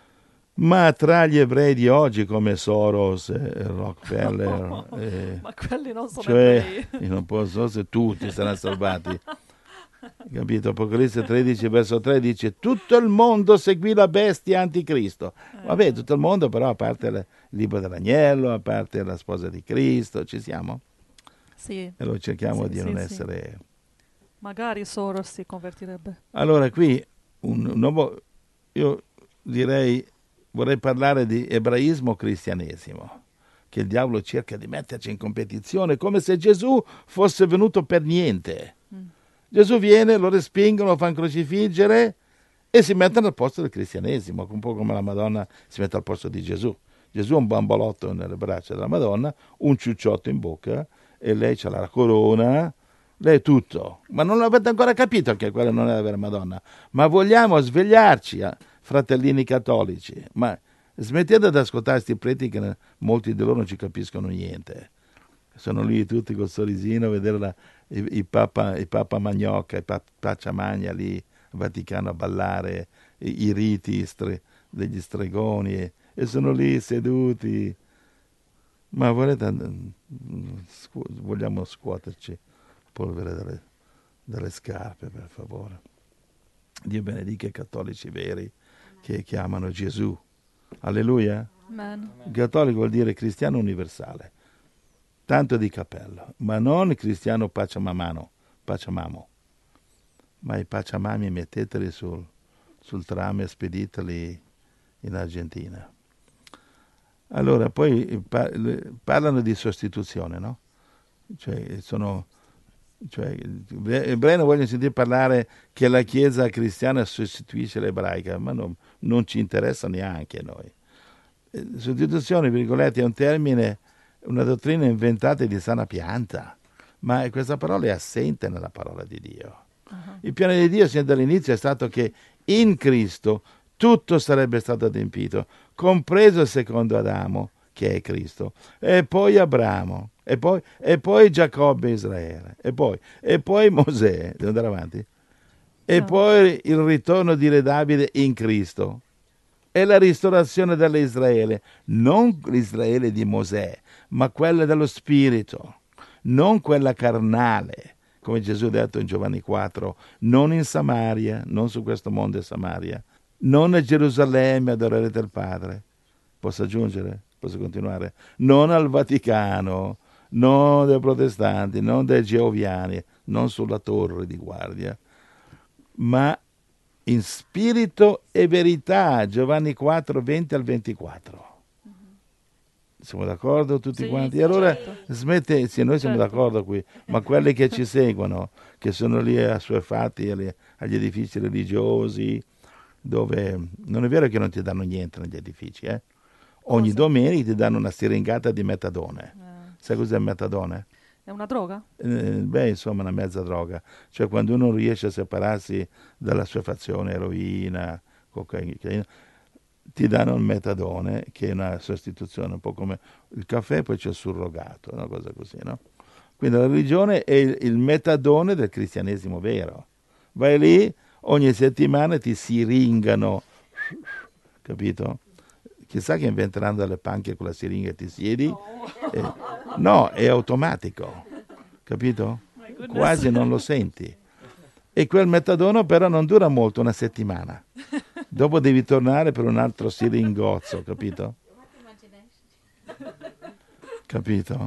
Ma tra gli ebrei di oggi come Soros, eh, Rockefeller, no, eh, ma quelli non sono cioè, ebrei. Io non posso se tutti saranno salvati. Capito? Apocalisse tredici verso tre dice: tutto il mondo seguì la bestia anticristo. Vabbè, tutto il mondo, però, a parte il libro dell'agnello, a parte la sposa di Cristo, ci siamo? Sì. E lo cerchiamo sì, di sì, non sì. essere. Magari Soros si convertirebbe. Allora, qui un nuovo, io direi, vorrei parlare di ebraismo cristianesimo, che il diavolo cerca di metterci in competizione come se Gesù fosse venuto per niente. Mm. Gesù viene, lo respingono, lo fanno crocifiggere e si mettono al posto del cristianesimo, un po' come la Madonna si mette al posto di Gesù. Gesù ha un bambolotto nelle braccia della Madonna, un ciucciotto in bocca e lei c'ha la corona, lei è tutto. Ma non l'avete ancora capito che quella non è la vera Madonna. Ma vogliamo svegliarci, eh, fratellini cattolici. Ma smettete di ascoltare questi preti che molti di loro non ci capiscono niente. Sono lì tutti col sorrisino a vedere la, il, il, Papa, il Papa Magnocca, il Papa Pacciamagna lì al Vaticano a ballare i, i riti stre, degli stregoni e, e sono lì seduti. Ma volete, scu- vogliamo scuoterci polvere dalle, dalle scarpe, per favore. Dio benedica i cattolici veri che chiamano Gesù. Alleluia. Amen. Cattolico vuol dire cristiano universale. Tanto di cappello, ma non cristiano pacciamamano, pacciamamo, ma i pacciamami metteteli sul, sul tram e spediteli in Argentina. Allora, poi par- parlano di sostituzione, no? Cioè, sono, cioè, gli ebrei non vogliono sentire parlare che la Chiesa cristiana sostituisce l'ebraica, ma non, non ci interessa neanche a noi. Sostituzione, virgolette, è un termine, una dottrina inventata di sana pianta, ma questa parola è assente nella parola di Dio. Uh-huh. Il piano di Dio sin dall'inizio è stato che in Cristo tutto sarebbe stato adempito, compreso il secondo Adamo, che è Cristo, e poi Abramo, e poi, e poi Giacobbe e Israele, e poi, e poi Mosè, devo andare avanti, e no. Poi il ritorno di Re Davide in Cristo, e la ristorazione dell'Israele, non l'Israele di Mosè, ma quella dello Spirito, non quella carnale, come Gesù ha detto in Giovanni quattro, non in Samaria, non su questo mondo è Samaria, non a Gerusalemme adorerete il Padre. Posso aggiungere? Posso continuare? Non al Vaticano, non dai protestanti, non dai geoviani, non sulla torre di guardia, ma in spirito e verità, Giovanni quattro, venti al ventiquattro. Siamo d'accordo tutti Sì, quanti? sì, E allora certo. smette, sì, noi siamo Certo. d'accordo qui, ma quelli che ci seguono, che sono lì assuefatti agli, agli edifici religiosi, dove non è vero che non ti danno niente negli edifici, eh? Ogni Cosa? domenica ti danno una siringata di metadone. Eh, Sai cos'è il metadone? è una droga? Eh, beh, insomma, una mezza droga. Cioè, quando uno riesce a separarsi dalla sua fazione, eroina, cocaina, ti danno il metadone, che è una sostituzione, un po' come il caffè, poi c'è il surrogato, una cosa così, no? Quindi la religione è il, il metadone del cristianesimo vero. Vai lì, ogni settimana ti siringano, capito? Chissà che inventeranno delle panche con la siringa e ti siedi. Eh, no, è automatico, capito? My goodness. Quasi non lo senti. E quel metadono però non dura molto, una settimana. Dopo devi tornare per un altro siringozzo, capito? Capito?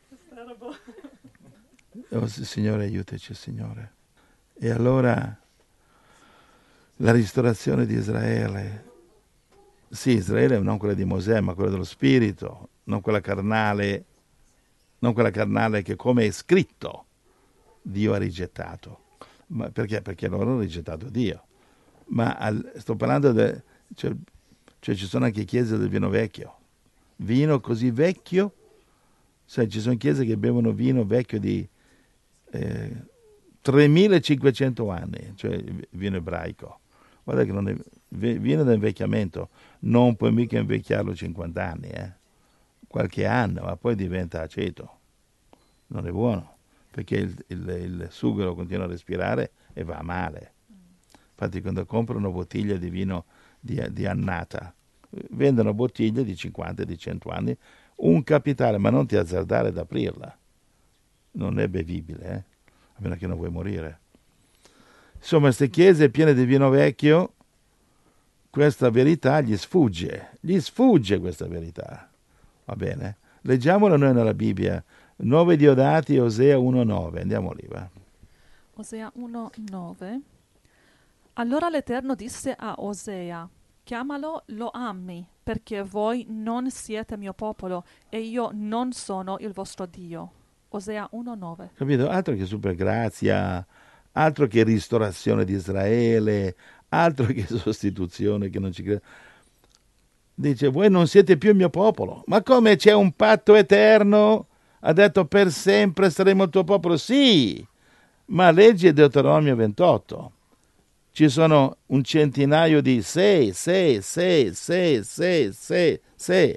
Oh, Signore, aiutaci, Signore. E allora la ristorazione di Israele, sì, Israele non quella di Mosè, ma quella dello spirito, non quella carnale, non quella carnale che, come è scritto, Dio ha rigettato. Ma perché? Perché loro hanno rigettato Dio. Ma al, sto parlando de, cioè, cioè ci sono anche chiese del vino vecchio. Vino così vecchio, sai, ci sono chiese che bevono vino vecchio di eh, tremilacinquecento anni, cioè vino ebraico. Guarda che non è, viene da invecchiamento, non puoi mica invecchiarlo cinquanta anni, eh? Qualche anno, ma poi diventa aceto. Non è buono, perché il, il, il sughero continua a respirare e va male. Infatti quando comprano bottiglie di vino di, di annata, vendono bottiglie di cinquanta, di cento anni, un capitale, ma non ti azzardare ad aprirla. Non è bevibile, eh? A meno che non vuoi morire. Insomma, queste chiese piene di vino vecchio, questa verità gli sfugge, gli sfugge questa verità. Va bene? Leggiamola noi nella Bibbia. nove Diodati, Osea uno nove. Andiamo lì, va. Osea uno nove. Allora l'Eterno disse a Osea: chiamalo Lo Ammi, perché voi non siete mio popolo e io non sono il vostro Dio. Osea uno nove. Capito? Altro che supergrazia, altro che ristorazione di Israele, altro che sostituzione che non ci credo. Dice, voi non siete più il mio popolo. Ma come c'è un patto eterno? Ha detto per sempre saremo il tuo popolo. Sì, ma leggi Deuteronomio ventotto. Ci sono un centinaio di sei, sei, sei, sei, sei, sei, sei.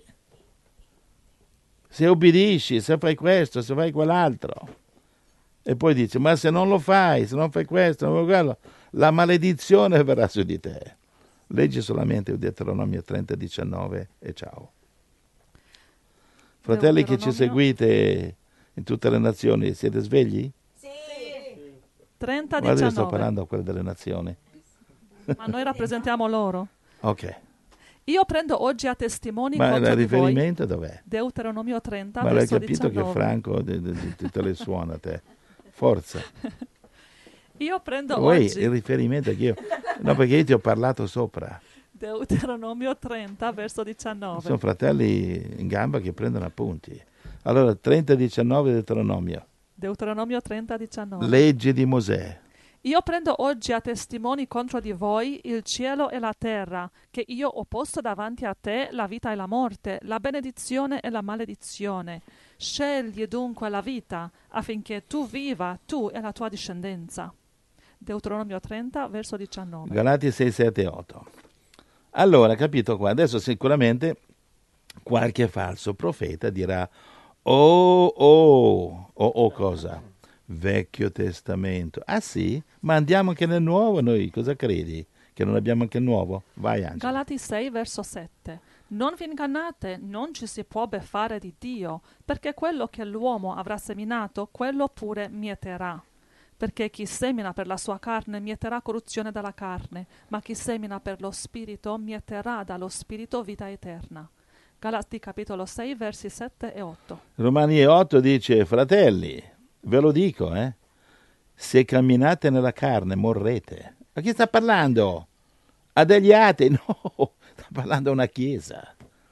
Se obbedisci, se fai questo, se fai quell'altro. E poi dice, ma se non lo fai, se non fai questo, non fai quello, la maledizione verrà su di te. Leggi solamente il Deuteronomio trenta diciannove e ciao. Fratelli che ci seguite in tutte le nazioni, siete svegli? Sì. trenta Guarda, io sto diciannove. parlando a quelle delle nazioni. Ma noi rappresentiamo loro. Ok. Io prendo oggi a testimoni Ma contro il di voi. riferimento dov'è? Deuteronomio trenta, Ma l'hai verso capito diciannove. che Franco de, de, de, te le suona a te? Forza. Io prendo Poi oggi il riferimento è che io... No, perché io ti ho parlato sopra. Deuteronomio trenta, verso diciannove. Sono fratelli in gamba che prendono appunti. Allora, trenta diciannove Deuteronomio. Deuteronomio trenta diciannove. Legge di Mosè. Io prendo oggi a testimoni contro di voi il cielo e la terra, che io ho posto davanti a te la vita e la morte, la benedizione e la maledizione. Scegli dunque la vita, affinché tu viva, tu e la tua discendenza. Deuteronomio trenta, verso diciannove. Galati sei, sette, otto. Allora, capito qua? Adesso sicuramente qualche falso profeta dirà, oh, oh, oh, oh, cosa? Vecchio Testamento. Ah sì? Ma andiamo anche nel Nuovo noi, cosa credi? Che non abbiamo anche il Nuovo? Vai Angela. Galati sei, verso sette. Non vi ingannate, non ci si può beffare di Dio, perché quello che l'uomo avrà seminato, quello pure mieterà. Perché chi semina per la sua carne mieterà corruzione dalla carne, ma chi semina per lo spirito mieterà dallo spirito vita eterna. Galati capitolo sei, versi sette e otto. Romani otto dice, fratelli, ve lo dico, eh? Se camminate nella carne morrete. Ma chi sta parlando? A degli atei? No, sta parlando a una chiesa.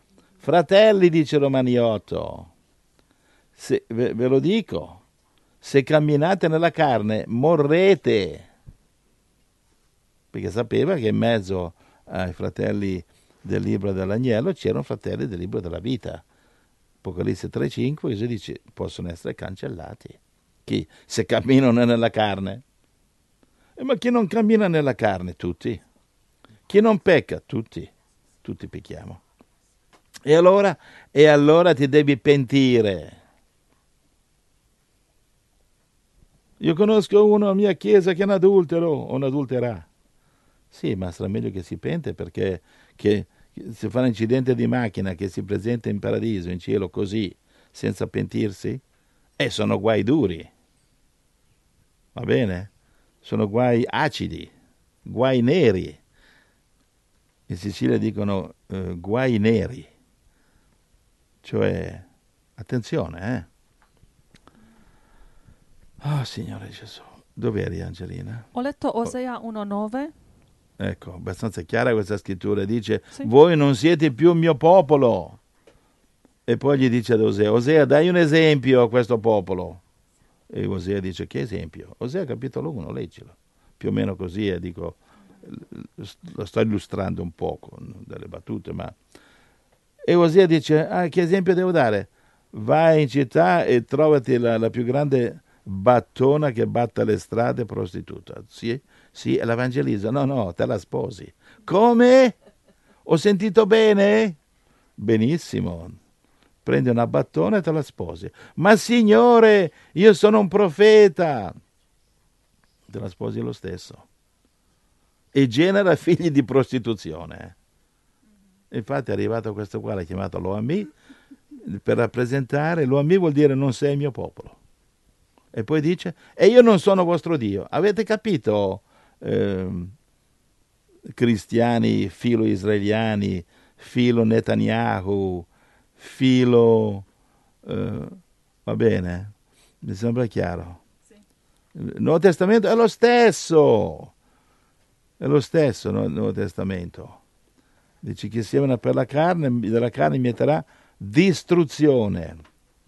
Fratelli, dice Romani otto, se, ve, ve lo dico, se camminate nella carne morrete. Perché sapeva che in mezzo ai fratelli del libro dell'agnello c'erano fratelli del libro della vita. Apocalisse tre cinque, Gesù dice, possono essere cancellati. Chi? Se camminano nella carne. Eh, ma chi non cammina nella carne? Tutti. Chi non pecca? Tutti. Tutti pecchiamo. E allora? E allora ti devi pentire. Io conosco uno alla mia chiesa che è un adultero o un adulterà. Sì, ma sarà meglio che si pente, perché che, che se fa un incidente di macchina, che si presenta in paradiso, in cielo così, senza pentirsi, e sono guai duri. Va bene? Sono guai acidi, guai neri. In Sicilia dicono eh, guai neri. Cioè, attenzione, eh? Oh, Signore Gesù. Dov'eri, Angelina? Ho letto Osea uno nove. Ecco, abbastanza chiara questa scrittura. Dice, Sì. voi non siete più il mio popolo. E poi gli dice ad Osea, Osea, dai un esempio a questo popolo. E Osea dice, che esempio? Osea capitolo uno, leggilo. Più o meno così, eh, dico, lo sto illustrando un po' con delle battute, ma... E Osea dice, ah, che esempio devo dare? Vai in città e trovati la, la più grande battona che batta le strade, prostituta. Sì, sì, e l'evangelizza. No, no, te la sposi. Come? Ho sentito bene? Benissimo. Prendi una battona e te la sposi. Ma Signore, io sono un profeta. Te la sposi lo stesso. E genera figli di prostituzione. Infatti è arrivato questo qua, l'ha chiamato Lo-Ami, per rappresentare, Lo-Ami vuol dire non sei il mio popolo. E poi dice, e io non sono vostro Dio. Avete capito, eh, cristiani, filo israeliani, filo Netanyahu, filo... Eh, va bene? Mi sembra chiaro. Sì. Il Nuovo Testamento è lo stesso. È lo stesso il Nuovo Testamento. Dice che si avvena per la carne, della carne mieterà distruzione.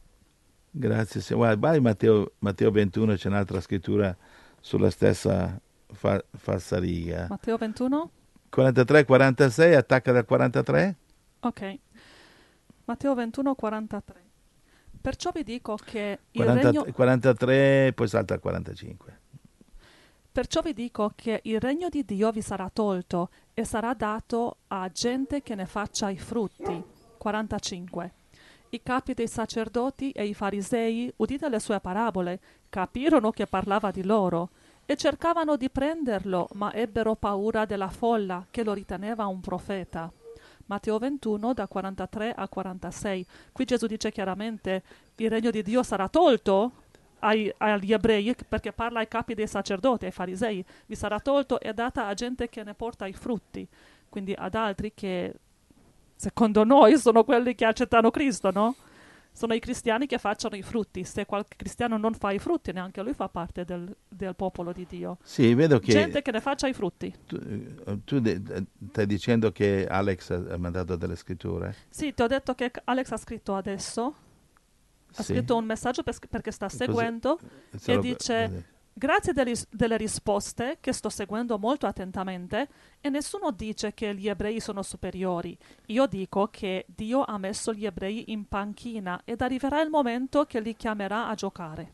Grazie. Guarda, vai Matteo, Matteo ventuno, c'è un'altra scrittura sulla stessa fa, falsariga. Matteo ventuno? quarantatré quarantasei, attacca dal quarantatré. Ok. Matteo ventuno quarantatré. Perciò vi dico che il quaranta, regno... quarantatré, poi salta al quarantacinque. Perciò vi dico che il regno di Dio vi sarà tolto e sarà dato a gente che ne faccia i frutti. quarantacinque. I capi dei sacerdoti e i farisei, udite le sue parabole, capirono che parlava di loro e cercavano di prenderlo, ma ebbero paura della folla che lo riteneva un profeta. Matteo ventuno, da quarantatré a quarantasei. Qui Gesù dice chiaramente il regno di Dio sarà tolto ai, agli ebrei, perché parla ai capi dei sacerdoti, ai farisei. Vi sarà tolto e data a gente che ne porta i frutti, quindi ad altri che secondo noi sono quelli che accettano Cristo, no? Sono i cristiani che facciano i frutti. Se qualche cristiano non fa i frutti, neanche lui fa parte del, del popolo di Dio. Sì, vedo che... Gente che ne faccia i frutti. Tu, tu de, stai dicendo che Alex ha mandato delle scritture? Sì, ti ho detto che Alex ha scritto adesso. Ha Sì. scritto un messaggio per, perché sta Così- seguendo Se e lo- dice... Grazie delle, delle risposte che sto seguendo molto attentamente e nessuno dice che gli ebrei sono superiori. Io dico che Dio ha messo gli ebrei in panchina ed arriverà il momento che li chiamerà a giocare.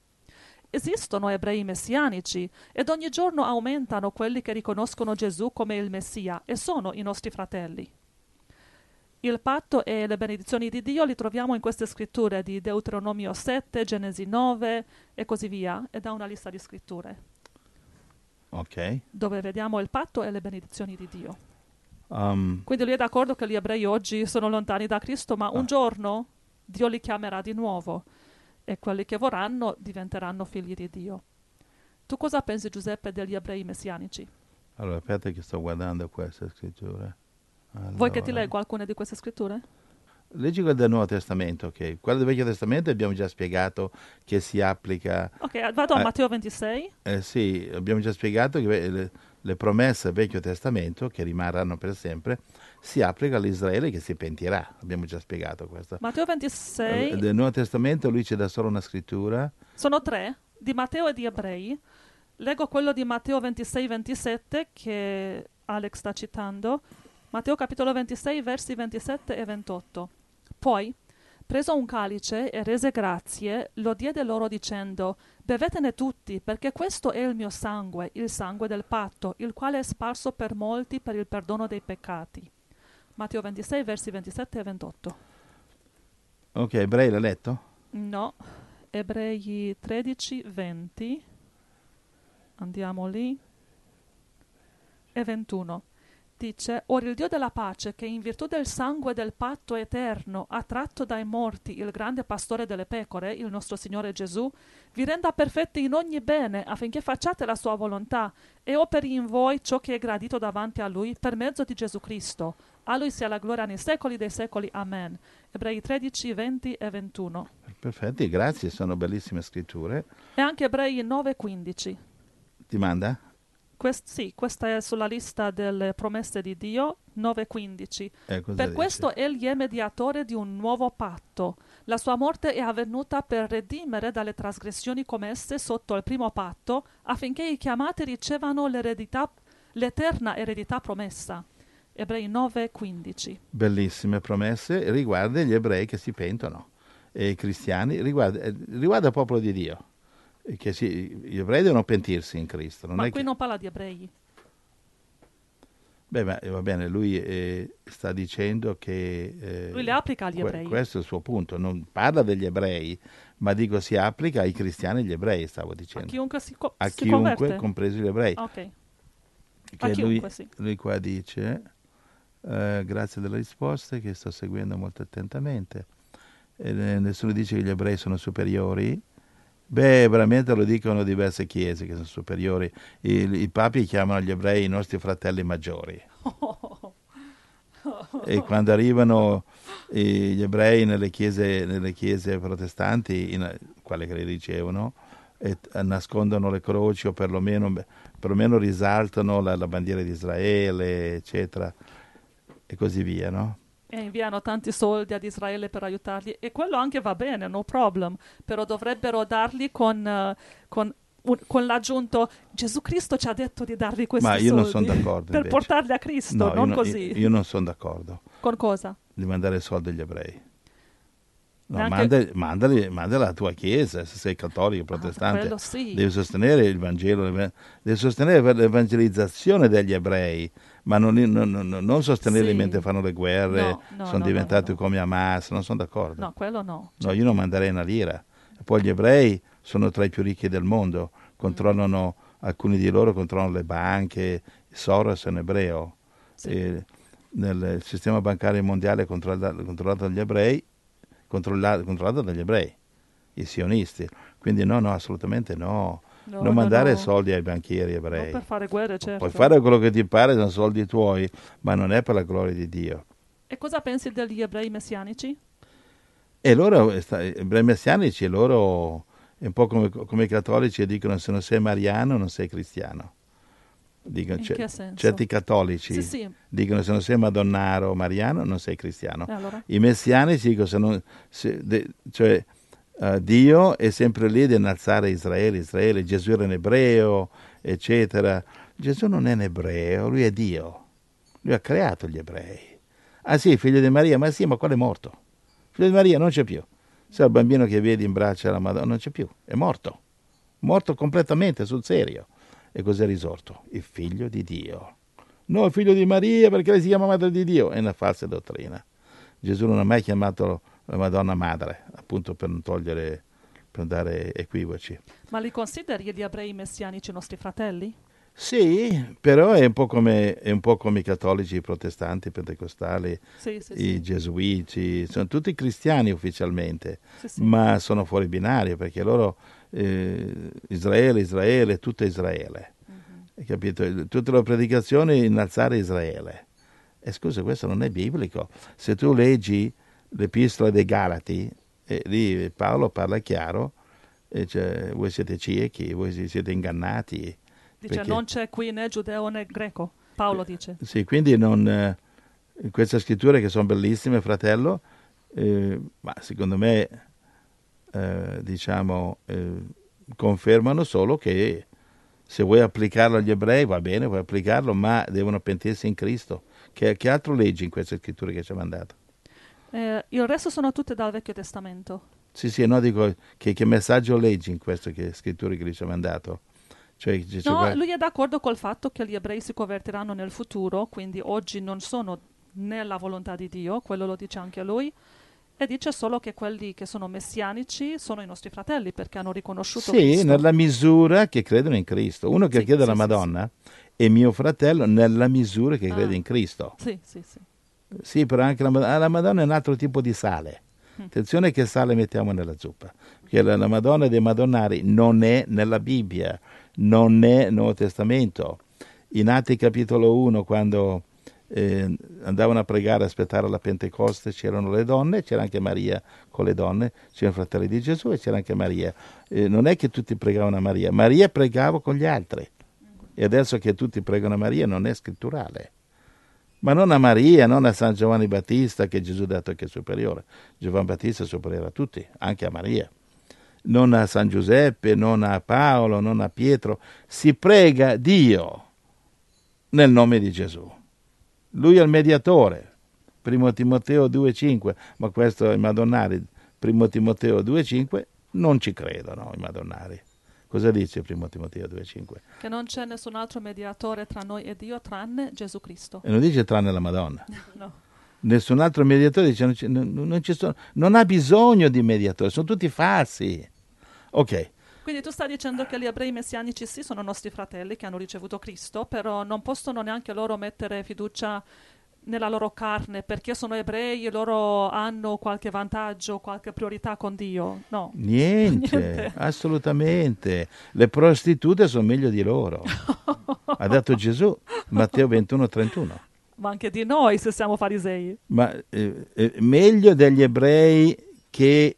Esistono ebrei messianici ed ogni giorno aumentano quelli che riconoscono Gesù come il Messia e sono i nostri fratelli. Il patto e le benedizioni di Dio li troviamo in queste scritture di Deuteronomio sette, Genesi nove e così via, e da una lista di scritture Ok. dove vediamo il patto e le benedizioni di Dio. Um, Quindi lui è d'accordo che gli ebrei oggi sono lontani da Cristo, ma un Ah. giorno Dio li chiamerà di nuovo e quelli che vorranno diventeranno figli di Dio. Tu cosa pensi, Giuseppe, degli ebrei messianici? allora, aspetta che sto guardando queste scritture. Vuoi che ti Allora, leggo alcune di queste scritture? Leggi quella del Nuovo Testamento, ok? Quella del Vecchio Testamento abbiamo già spiegato che si applica... Ok, vado a Eh. Matteo ventisei. Eh sì, abbiamo già spiegato che eh, le promesse del Vecchio Testamento, che rimarranno per sempre, si applica all'Israele che si pentirà. Abbiamo già spiegato questo. Matteo ventisei. Nel Nuovo Testamento lui ci dà solo una scrittura. Sono tre, di Matteo e di Ebrei. Leggo quello di Matteo ventisei ventisette che Alex sta citando. Matteo capitolo ventisei, versi ventisette e ventotto. Poi, preso un calice e rese grazie, lo diede loro dicendo: bevetene tutti, perché questo è il mio sangue, il sangue del patto, il quale è sparso per molti per il perdono dei peccati. Matteo ventisei, versi ventisette e ventotto. Ok, Ebrei l'ha letto? No, Ebrei tredici, venti. Andiamo lì. E ventuno. Dice: Ora il Dio della pace, che in virtù del sangue del patto eterno ha tratto dai morti il grande pastore delle pecore, il nostro Signore Gesù, vi renda perfetti in ogni bene, affinché facciate la sua volontà e operi in voi ciò che è gradito davanti a Lui per mezzo di Gesù Cristo. A Lui sia la gloria nei secoli dei secoli. Amen. Ebrei tredici, venti e ventuno. Perfetti, grazie, sono bellissime scritture. E anche Ebrei nove, quindici. Ti manda? Quest, sì, questa è sulla lista delle promesse di Dio, nove quindici. Eh, cosa Per dice? questo egli è mediatore di un nuovo patto. La sua morte è avvenuta per redimere dalle trasgressioni commesse sotto il primo patto, affinché i chiamati ricevano l'eredità, l'eterna eredità promessa. Ebrei nove quindici. Bellissime promesse, riguarda gli ebrei che si pentono, e i cristiani, riguarda, riguarda il popolo di Dio. Che si, gli ebrei devono pentirsi in Cristo. Non Ma è qui che... non parla di ebrei. Beh, ma va bene, lui eh, sta dicendo che... eh, Lui le applica agli que- ebrei. questo è il suo punto, non parla degli ebrei, ma dico si applica ai cristiani e agli ebrei, stavo A dicendo. chiunque si, co- A si chiunque, converte. compresi gli ebrei. Ok. Che A lui, chiunque, sì. lui qua dice, eh, grazie delle risposte che sto seguendo molto attentamente. E nessuno dice che gli ebrei sono superiori. Beh, veramente lo dicono diverse chiese che sono superiori. I, i papi chiamano gli ebrei i nostri fratelli maggiori. E quando arrivano eh, gli ebrei nelle chiese, nelle chiese protestanti, in, quelle che le ricevono, e, eh, nascondono le croci o perlomeno, perlomeno risaltano la, la bandiera di Israele, eccetera, e così via, no? E inviano tanti soldi ad Israele per aiutarli, e quello anche va bene, no problem, però dovrebbero darli con, eh, con, un- con l'aggiunto: Gesù Cristo ci ha detto di darvi questi Ma soldi io non sono d'accordo per invece. portarli a Cristo, No, non io, no- così. io, io non sono d'accordo Con cosa? di mandare soldi agli ebrei. No, Neanche- mandali, mandali, mandali alla tua chiesa, se sei cattolico, protestante. quello sì. Devi sostenere il Vangelo, devi sostenere l'evangelizzazione degli ebrei, ma non, non, non, non sostenerli Sì. mentre fanno le guerre, No, no, sono no, diventati no, no. come Hamas, non sono d'accordo. No, quello no. No, io non manderei una lira. E poi gli ebrei sono tra i più ricchi del mondo, controllano, alcuni di loro controllano le banche, Soros è un ebreo. Sì. E nel sistema bancario mondiale è controllato, controllato dagli ebrei, controllato, controllato dagli ebrei, i sionisti. Quindi no, no, assolutamente no. No, non no, mandare no. soldi ai banchieri Non ebrei. per fare guerre, certo. Puoi fare quello che ti pare, sono soldi tuoi, ma non è per la gloria di Dio. E cosa pensi degli ebrei messianici? E loro, sta- i ebrei messianici, loro è un po' come, come i cattolici dicono: se non sei mariano non sei cristiano. Dicono, In ce- che senso? certi cattolici Sì, sì. dicono: se non sei madonnaro o mariano non sei cristiano. E allora? I messianici dicono: se non, se- de- cioè, eh, Dio è sempre lì ad innalzare Israele, Israele, Gesù era un ebreo, eccetera. Gesù non è un ebreo, lui è Dio. Lui ha creato gli ebrei. Ah sì, figlio di Maria, ma sì, ma quello è morto. Figlio di Maria non c'è più. Se il bambino che vedi in braccio alla Madonna non c'è più, è morto. Morto completamente, sul serio. E cos'è risorto? Il figlio di Dio. No, il figlio di Maria perché lei si chiama madre di Dio. È una falsa dottrina. Gesù non ha mai chiamato la Madonna madre, appunto per non togliere, per non dare equivoci. Ma li consideri gli ebrei messianici i nostri fratelli? Sì, però è un po' come, è un po' come i cattolici, i protestanti, i pentecostali, Sì, sì, i sì. gesuiti, sono tutti cristiani ufficialmente, Sì, sì. ma sono fuori binario perché loro, eh, Israele, Israele, tutto Israele. Mhm. Hai capito? Tutte le predicazioni innalzare Israele. E scusa, questo non è biblico. Se tu leggi l'epistola dei Galati, eh, lì Paolo parla chiaro, e cioè, voi siete ciechi, voi siete ingannati, Dice perché- non c'è qui né giudeo né greco. Paolo dice. Sì, quindi non, eh, queste scritture che sono bellissime, fratello, eh, ma secondo me eh, diciamo eh, confermano solo che se vuoi applicarlo agli ebrei va bene, puoi applicarlo, ma devono pentirsi in Cristo. Che, che altro leggi in queste scritture che ci ha mandato? Eh, il resto sono tutte dal Vecchio Testamento. Sì, sì, no, dico che, che messaggio leggi in queste che, scritture che lui ci ha mandato? Cioè, dice No, qua- lui è d'accordo col fatto che gli ebrei si convertiranno nel futuro, quindi oggi non sono nella volontà di Dio, quello lo dice anche lui, e dice solo che quelli che sono messianici sono i nostri fratelli perché hanno riconosciuto Sì, Cristo. nella misura che credono in Cristo. Uno che Sì, chiede alla sì, sì, Madonna è mio fratello nella misura che Ah. crede in Cristo. Sì, sì, sì. Sì, però anche la, Madonna- la Madonna è un altro tipo di sale. Mm. Attenzione che sale mettiamo nella zuppa. Perché la, la Madonna dei Madonnari non è nella Bibbia, non è nel Nuovo Testamento. In Atti capitolo uno, quando eh, andavano a pregare, a aspettare la Pentecoste, c'erano le donne, c'era anche Maria con le donne, c'erano i fratelli di Gesù e c'era anche Maria. Eh, non è che tutti pregavano a Maria, Maria pregava con gli altri. E adesso che tutti pregano a Maria non è scritturale. Ma non a Maria, non a San Giovanni Battista, che Gesù ha detto che è superiore. Giovanni Battista è superiore a tutti, anche a Maria. Non a San Giuseppe, non a Paolo, non a Pietro. Si prega Dio nel nome di Gesù. Lui è il mediatore. Primo Timoteo due cinque, ma questo è i Madonnari. Primo Timoteo due cinque, non ci credono i Madonnari. Cosa dice Primo Timoteo due cinque? Che non c'è nessun altro mediatore tra noi e Dio tranne Gesù Cristo. E non dice tranne la Madonna. No. Nessun altro mediatore dice non, ci, non, non ci sono, non ha bisogno di mediatori, sono tutti falsi. Ok, Quindi tu stai dicendo che gli ebrei messianici sì sono nostri fratelli che hanno ricevuto Cristo, però non possono neanche loro mettere fiducia nella loro carne perché sono ebrei e loro hanno qualche vantaggio, qualche priorità con Dio. No. niente, Niente. assolutamente. Le prostitute sono meglio di loro. Ha detto Gesù, Matteo ventuno trentuno. Ma anche di noi se siamo farisei. Ma eh, eh, meglio degli ebrei che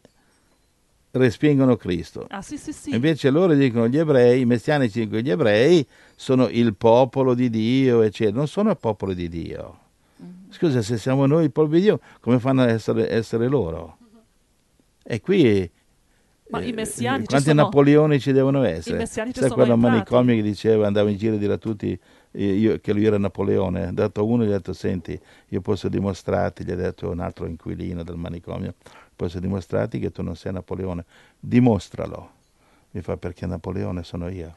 respingono Cristo. Ah sì sì sì. Invece loro dicono gli ebrei, i messianici dicono gli ebrei sono il popolo di Dio, eccetera. Non sono il popolo di Dio. Scusa, se siamo noi il popolo di Dio, come fanno a essere, essere loro? E qui Ma eh, i messianici quanti sono... Napoleoni ci devono essere? I messianici Sai sono quello entrati. manicomio che diceva, andava in giro a dire a tutti eh, io- che lui era Napoleone. Ha dato a uno e gli ha detto, senti, io posso dimostrarti, gli ha detto un altro inquilino del manicomio, posso dimostrarti che tu non sei Napoleone. Dimostralo. Mi fa, perché Napoleone sono io.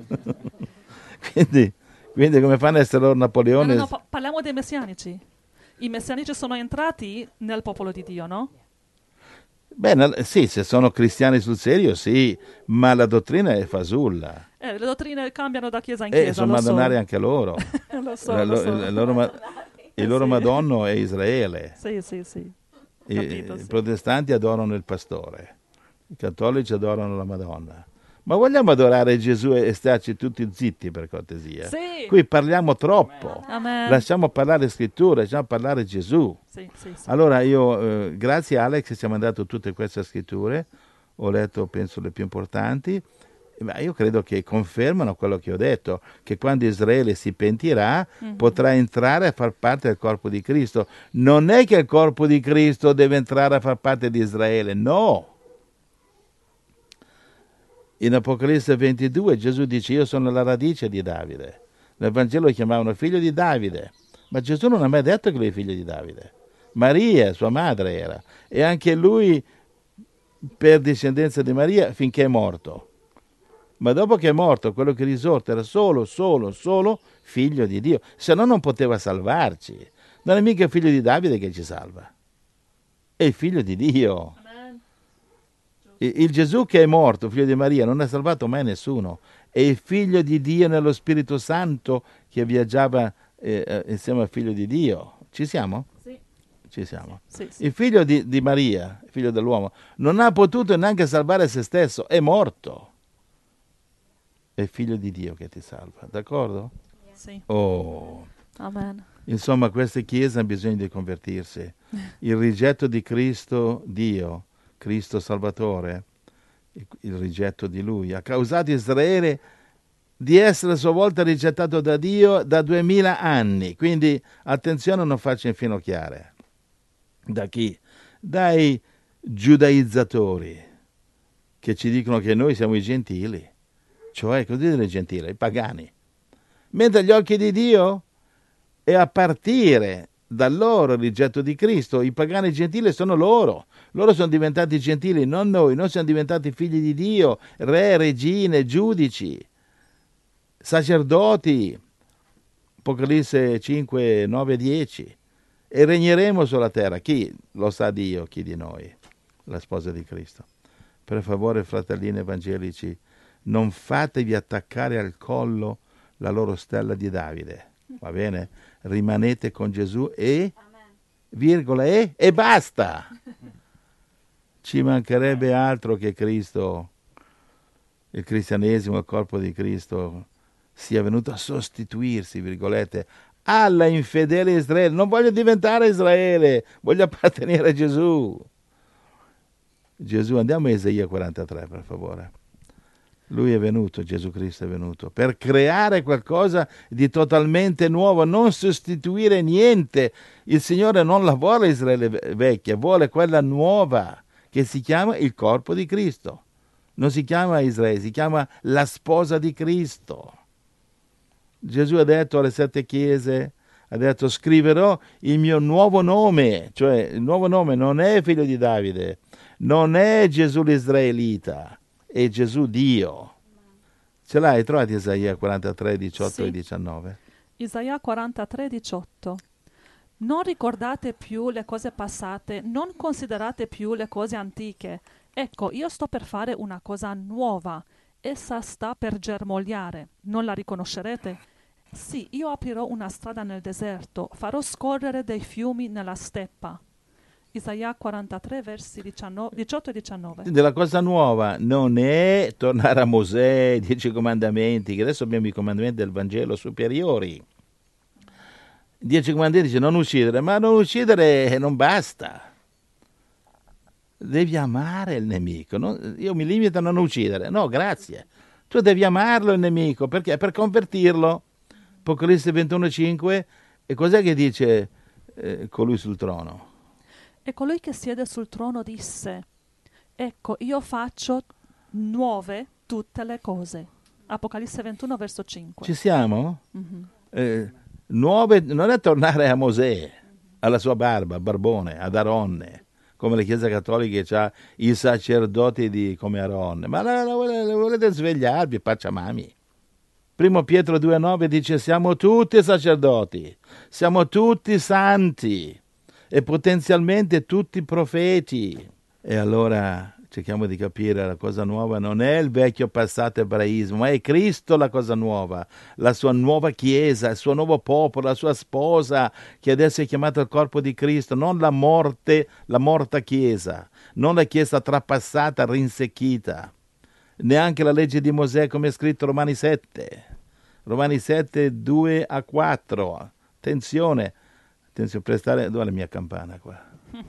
quindi, quindi come fanno a essere loro No, Napoleone? no, no, pa- parliamo dei messianici. I messianici sono entrati nel popolo di Dio, no? Beh, nel- sì, se sono cristiani sul serio, sì, ma la dottrina è fasulla. Eh, le dottrine cambiano da chiesa in E chiesa, sono lo so. madonnari anche loro. lo so, La- lo lo- so. il loro, ma- il loro Sì. Madonno è Israele. Sì, sì, sì. I, Capito, i sì. protestanti adorano il pastore, i cattolici adorano la Madonna. Ma vogliamo adorare Gesù e starci tutti zitti, per cortesia? Sì. Qui parliamo troppo. Amen. Lasciamo parlare scrittura, lasciamo parlare Gesù. Sì, sì, sì. Allora io, eh, grazie a Alex, ci ha mandato tutte queste scritture, ho letto penso le più importanti, ma io credo che confermano quello che ho detto, che quando Israele si pentirà Mhm. potrà entrare a far parte del corpo di Cristo. Non è che il corpo di Cristo deve entrare a far parte di Israele, no. In Apocalisse ventidue Gesù dice io sono la radice di Davide. Nel Vangelo lo chiamavano figlio di Davide, ma Gesù non ha mai detto che lui è figlio di Davide. Maria, sua madre era, e anche lui per discendenza di Maria finché è morto. Ma dopo che è morto, quello che è risorto era solo, solo, solo figlio di Dio. Se no non poteva salvarci. Non è mica il figlio di Davide che ci salva. È il figlio di Dio. Amen. Il il Gesù che è morto, figlio di Maria, non ha salvato mai nessuno. È il figlio di Dio nello Spirito Santo che viaggiava eh, eh, insieme al figlio di Dio. Ci siamo? Sì, Ci siamo. sì, sì. Il figlio di, di Maria, il figlio dell'uomo, non ha potuto neanche salvare se stesso, è morto. È il figlio di Dio che ti salva, d'accordo? Sì. Oh, Amen. insomma, queste chiese hanno bisogno di convertirsi. Il rigetto di Cristo, Dio, Cristo Salvatore, il, il rigetto di Lui, ha causato Israele di essere a sua volta rigettato da Dio da duemila anni. Quindi attenzione a non farci infinocchiare. Da chi? Dai giudaizzatori che ci dicono che noi siamo i gentili. Cioè, cosa dire i gentili? I pagani. Mentre agli occhi di Dio è a partire dal loro rigetto di Cristo. I pagani gentili sono loro. Loro sono diventati gentili, non noi. Noi siamo diventati figli di Dio, re, regine, giudici, sacerdoti. Apocalisse cinque, nove, dieci. E regneremo sulla terra. Chi? Lo sa Dio, chi di noi? La sposa di Cristo. Per favore, fratellini evangelici, non fatevi attaccare al collo la loro stella di Davide. Va bene? Rimanete con Gesù e, virgola, e, e basta. Ci mancherebbe altro che Cristo, il cristianesimo, il corpo di Cristo, sia venuto a sostituirsi, virgolette, alla infedele Israele. Non voglio diventare Israele, voglio appartenere a Gesù. Gesù, andiamo a Isaia quarantatré, per favore. Lui è venuto, Gesù Cristo è venuto, per creare qualcosa di totalmente nuovo, non sostituire niente. Il Signore non la vuole Israele vecchia, vuole quella nuova, che si chiama il corpo di Cristo. Non si chiama Israele, si chiama la sposa di Cristo. Gesù ha detto alle sette chiese, ha detto: scriverò il mio nuovo nome, cioè il nuovo nome non è figlio di Davide, non è Gesù l'Israelita, è Gesù Dio. Ce l'hai? Trovati Isaia quarantatré, diciotto Sì. e diciannove? Isaia quarantatré, diciotto. Non ricordate più le cose passate, non considerate più le cose antiche. Ecco, io sto per fare una cosa nuova. Essa sta per germogliare. Non la riconoscerete? Sì, io aprirò una strada nel deserto, farò scorrere dei fiumi nella steppa. Isaia quarantatré, versi diciannove, diciotto e diciannove. Della cosa nuova non è tornare a Mosè, i dieci comandamenti, che adesso abbiamo i comandamenti del Vangelo superiori. I dieci comandamenti dice non uccidere, ma non uccidere non basta. Devi amare il nemico. Non, io mi limito a non uccidere. No, grazie. Tu devi amarlo il nemico, perché? Per convertirlo. Apocalisse ventuno cinque, e cos'è che dice eh, colui sul trono? E colui che siede sul trono disse: ecco, io faccio nuove tutte le cose. Apocalisse ventuno, verso cinque. Ci siamo? Mhm. Eh, nuove, non è tornare a Mosè, alla sua barba, barbone, ad Aronne, come la Chiesa Cattolica che ha i sacerdoti di, come Aronne. Ma la, la, la, volete svegliarvi, pacciamami. Primo Pietro due nove dice: siamo tutti sacerdoti, siamo tutti santi e potenzialmente tutti profeti. E allora cerchiamo di capire, la cosa nuova non è il vecchio passato ebraismo, ma è Cristo la cosa nuova, la sua nuova Chiesa, il suo nuovo popolo, la sua sposa, che adesso è chiamata il corpo di Cristo, non la morte, la morta Chiesa, non la Chiesa trapassata, rinsecchita, neanche la legge di Mosè, come è scritto Romani sette, Romani sette, due a quattro. Attenzione, attenzione, prestare, dove è la mia campana qua?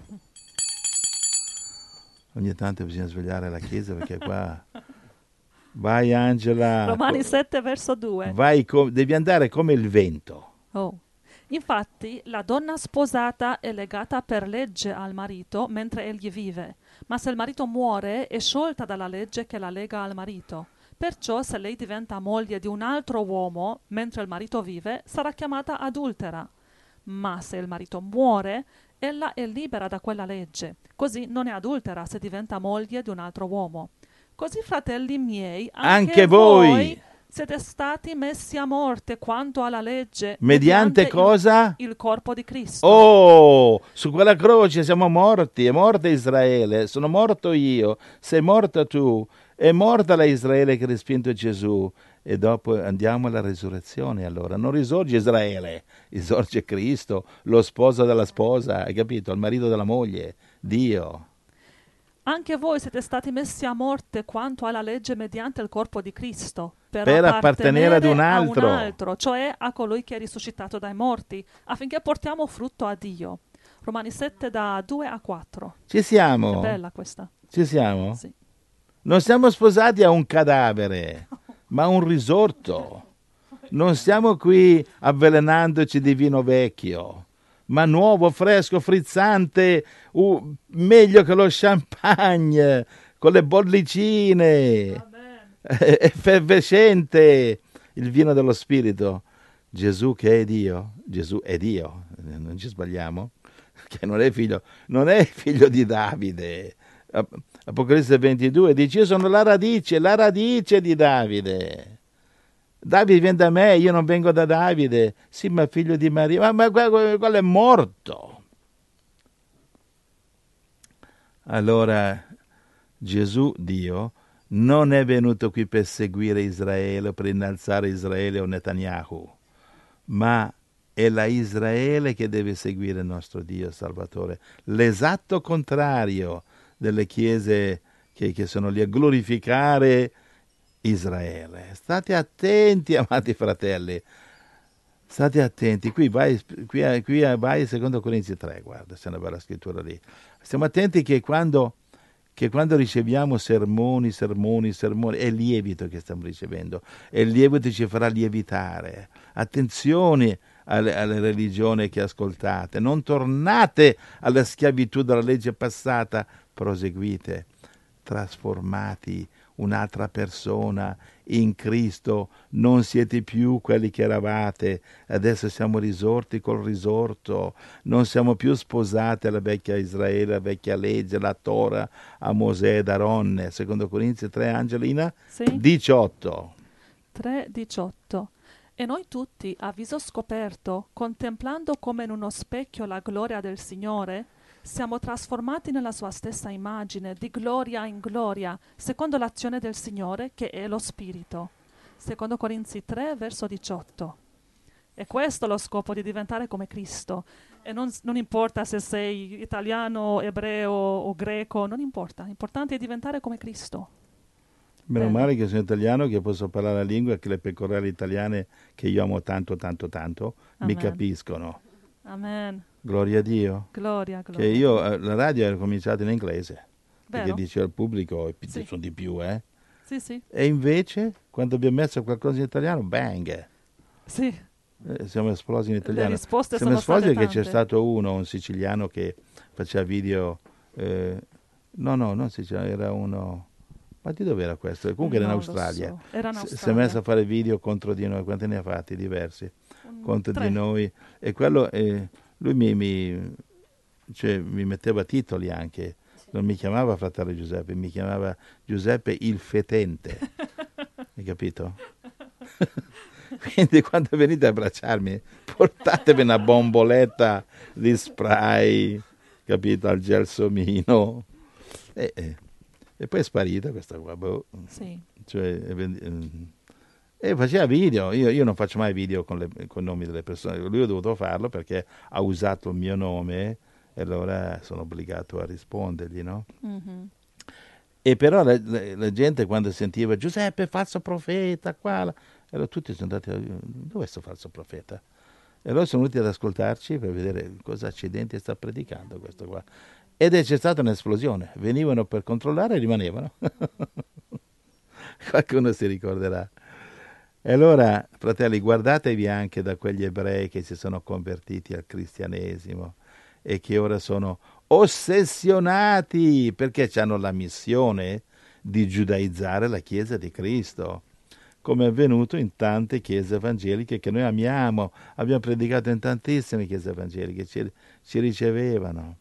Ogni tanto bisogna svegliare la Chiesa, perché qua... Vai Angela. Romani sette, verso due. Vai, com- devi andare come il vento. Oh. Infatti, la donna sposata è legata per legge al marito mentre egli vive, ma se il marito muore è sciolta dalla legge che la lega al marito. Perciò, se lei diventa moglie di un altro uomo mentre il marito vive, sarà chiamata adultera. Ma se il marito muore, ella è libera da quella legge. Così non è adultera se diventa moglie di un altro uomo. Così, fratelli miei, anche, Anche voi. voi siete stati messi a morte quanto alla legge, Mediante il- cosa? Il, corpo di Cristo. Oh, su quella croce siamo morti, è morta Israele, sono morto io, sei morta tu, è morta la Israele che ha respinto Gesù, e dopo andiamo alla risurrezione. Allora non risorge Israele, risorge Cristo, lo sposo della sposa, hai capito? Il marito della moglie, Dio. Anche voi siete stati messi a morte quanto alla legge mediante il corpo di Cristo, per, Per appartenere ad un a altro. un altro, cioè a colui che è risuscitato dai morti, affinché portiamo frutto a Dio. Romani sette, da due a quattro. Ci siamo? È bella questa. Ci siamo? Sì. Non siamo sposati a un cadavere, ma un risorto. Non stiamo qui avvelenandoci di vino vecchio, ma nuovo, fresco, frizzante, uh, meglio che lo champagne, con le bollicine, Amen. effervescente, il vino dello Spirito. Gesù che è Dio, Gesù è Dio, non ci sbagliamo, che non è figlio, non è figlio di Davide. Apocalisse ventidue dice: io sono la radice, la radice di Davide. Davide viene da me, io non vengo da Davide. Sì, ma figlio di Maria, ma, ma quello, quello è morto. Allora Gesù, Dio, non è venuto qui per seguire Israele, per innalzare Israele o Netanyahu, ma è la Israele che deve seguire il nostro Dio Salvatore. L'esatto contrario delle chiese che, che sono lì a glorificare Israele. State attenti, amati fratelli, state attenti. Qui vai, qui, qui vai secondo Corinzi tre, guarda, c'è una bella scrittura lì. Stiamo attenti che quando, che quando riceviamo sermoni, sermoni, sermoni, è lievito che stiamo ricevendo, e il lievito ci farà lievitare. Attenzione alle, alle religioni che ascoltate, non tornate alla schiavitù della legge passata, proseguite, trasformati un'altra persona in Cristo, non siete più quelli che eravate, adesso siamo risorti col risorto, non siamo più sposati alla vecchia Israele, alla vecchia legge, la Torah, a Mosè ed Aronne. Secondo Corinzi tre, Angelina? Sì. diciotto. tre diciotto. E noi tutti, a viso scoperto, contemplando come in uno specchio la gloria del Signore, siamo trasformati nella sua stessa immagine, di gloria in gloria, secondo l'azione del Signore, che è lo Spirito. Secondo Corinzi tre, verso diciotto. E questo è lo scopo di diventare come Cristo. E non, non importa se sei italiano, ebreo o greco, non importa. L'importante è diventare come Cristo. Meno Bene. male che sono italiano, che posso parlare la lingua, e che le pecorelle italiane, che io amo tanto, tanto, tanto, mi Amen. capiscono. Amen. Gloria a Dio. Gloria, Che gloria. io, eh, la radio era cominciata in inglese, perché Vero? diceva al pubblico, Sì. sono di più, eh? Sì, sì. E invece, quando abbiamo messo qualcosa in italiano, bang! Sì. Eh, siamo esplosi in italiano. Le risposte Siamo sono esplosi state perché c'è tante. stato uno, un siciliano, che faceva video, eh, no, no, non siciliano, era uno, ma di dove era questo? Comunque era in Non lo Australia. so. Era in S- Si è Australia. messo a fare video contro di noi, quanti ne ha fatti? Diversi. Un- Contro tre. di noi. E quello, eh, lui mi, mi, cioè, mi metteva titoli anche. Non mi chiamava fratello Giuseppe, mi chiamava Giuseppe il fetente. Hai capito? Quindi quando venite a abbracciarmi, portatevi una bomboletta di spray, capito, al gelsomino. E, e, e poi è sparita questa qua. Boh. Sì. Cioè, e, e faceva video. Io, io non faccio mai video con, le, con i nomi delle persone. Lui ha dovuto farlo perché ha usato il mio nome, e allora sono obbligato a rispondergli, no? Mm-hmm. E però la, la, la gente, quando sentiva Giuseppe falso profeta, qua, là, allora tutti sono andati, dove è questo falso profeta? E allora sono venuti ad ascoltarci per vedere cosa accidenti sta predicando questo qua. Ed è c'è stata un'esplosione, venivano per controllare e rimanevano. Qualcuno si ricorderà. E allora, fratelli, guardatevi anche da quegli ebrei che si sono convertiti al cristianesimo e che ora sono ossessionati perché hanno la missione di giudaizzare la Chiesa di Cristo, come è avvenuto in tante chiese evangeliche che noi amiamo. Abbiamo predicato in tantissime chiese evangeliche, ci, ci ricevevano.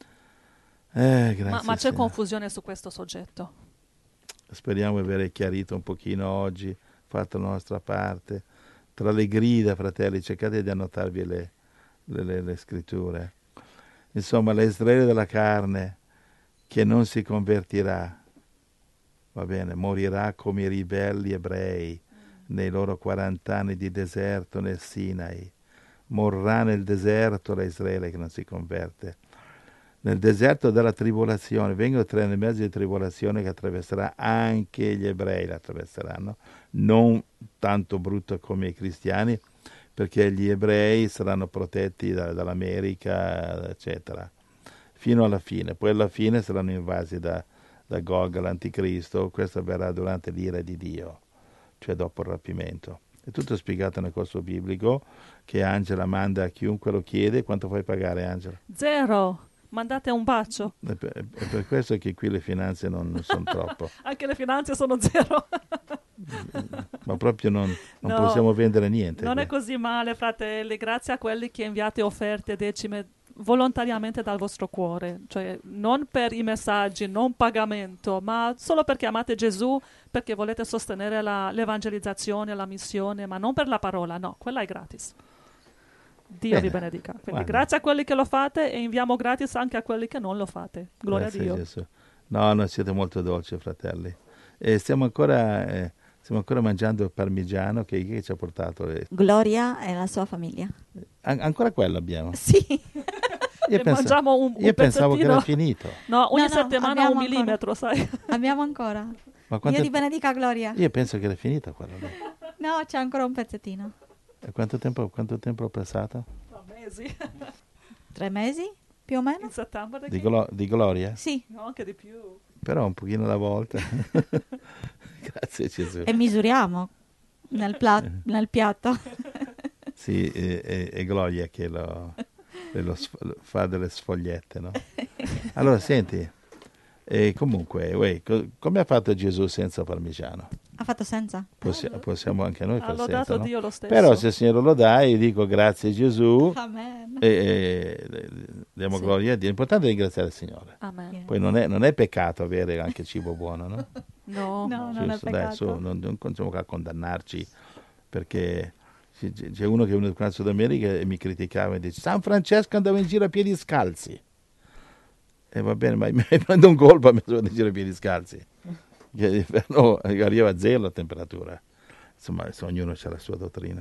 Eh, grazie, Ma, ma c'è Signore. confusione su questo soggetto. Speriamo di aver chiarito un pochino oggi, fatto la nostra parte. Tra le grida, fratelli, cercate di annotarvi le, le, le, le scritture. Insomma, l'Israele della carne che non si convertirà, va bene, morirà come i ribelli ebrei nei loro quaranta anni di deserto nel Sinai. Morrà nel deserto l'Israele che non si converte. Nel deserto della tribolazione, vengono tre anni e mezzo di tribolazione che attraverserà anche gli ebrei, la attraverseranno, non tanto brutto come i cristiani, perché gli ebrei saranno protetti da, dall'America, eccetera, fino alla fine. Poi alla fine saranno invasi da, da Gog, l'anticristo. Questo avverrà durante l'ira di Dio. cioè dopo il rapimento. È tutto spiegato nel corso biblico che Angela manda a chiunque lo chiede. Quanto puoi pagare, Angela? Zero. Mandate un bacio. È per, è per questo che qui le finanze non, non sono troppo. Anche le finanze sono zero. Ma proprio non, non No, possiamo vendere niente. Non qui. è così male, fratelli. Grazie a quelli che inviate offerte decime volontariamente dal vostro cuore. Cioè, non per i messaggi, non pagamento, ma solo perché amate Gesù, perché volete sostenere la, l'evangelizzazione, la missione, ma non per la parola, no, quella è gratis. Dio Bene. vi benedica. Quindi Guarda. grazie a quelli che lo fate e inviamo gratis anche a quelli che non lo fate. Gloria Grazie a Dio. Gesù. No, no, siete molto dolci, fratelli. E stiamo ancora, eh, stiamo ancora mangiando il parmigiano che, che ci ha portato. eh. Gloria e la sua famiglia. An- ancora quello abbiamo. Sì. Io, E pensa- mangiamo un, un io pensavo che era pezzettino. finito. No, ogni No, no, settimana abbiamo un ancora. millimetro, sai. Abbiamo ancora. Ma quanto- Dio ti benedica, Gloria. Io penso che era finito quello lì. No, c'è ancora un pezzettino. E quanto tempo, quanto tempo ho passato? Tra mesi. Tre mesi, più o meno? In settembre. Di, glo- di gloria? Sì. No, anche di più. Però un pochino alla volta. Grazie Gesù. E misuriamo nel, pla- nel piatto. Sì, è, è- è Gloria che lo, che lo sf- fa delle sfogliette, no? Allora, senti, e comunque, uè, co- come ha fatto Gesù senza parmigiano? Ha fatto senza? Possi- possiamo anche noi Ha far lodato senza, no? Dio lo stesso. Però se il Signore lo dà, io dico grazie Gesù Amen. e, e diamo Sì. gloria a Dio. L'importante è ringraziare il Signore. Amen. Poi non è, non è peccato avere anche cibo buono, no? No. No, non è Giusto, dai, peccato. su, non, non cominciamo a condannarci, perché c'è, c'è uno che è venuto qua in Sud America e mi criticava e dice San Francesco andava in giro a piedi scalzi. E va bene, ma mi prendo un colpo a me sono in giro a piedi scalzi. Che l'inverno arriva a zero la temperatura. Insomma, adesso ognuno ha la sua dottrina.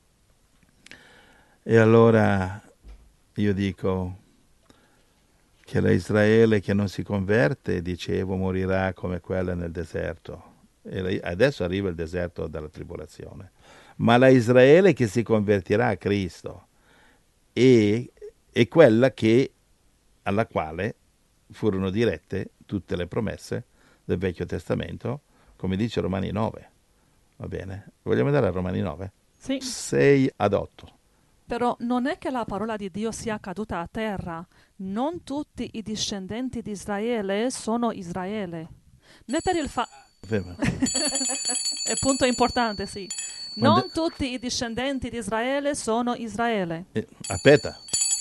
E allora io dico che l'Israele che non si converte, dicevo, morirà come quella nel deserto. E lei- adesso arriva il deserto della tribolazione. Ma la Israele che si convertirà a Cristo è, è quella che, alla quale furono dirette tutte le promesse del Vecchio Testamento, come dice Romani nove. Va bene? Vogliamo andare a Romani nove? Sì. sei ad otto. Però non è che la parola di Dio sia caduta a terra. Non tutti i discendenti di Israele sono Israele. Né per il fa... Ferma. È punto importante, sì. Non Quando- tutti i discendenti di Israele sono Israele. Eh, aspetta,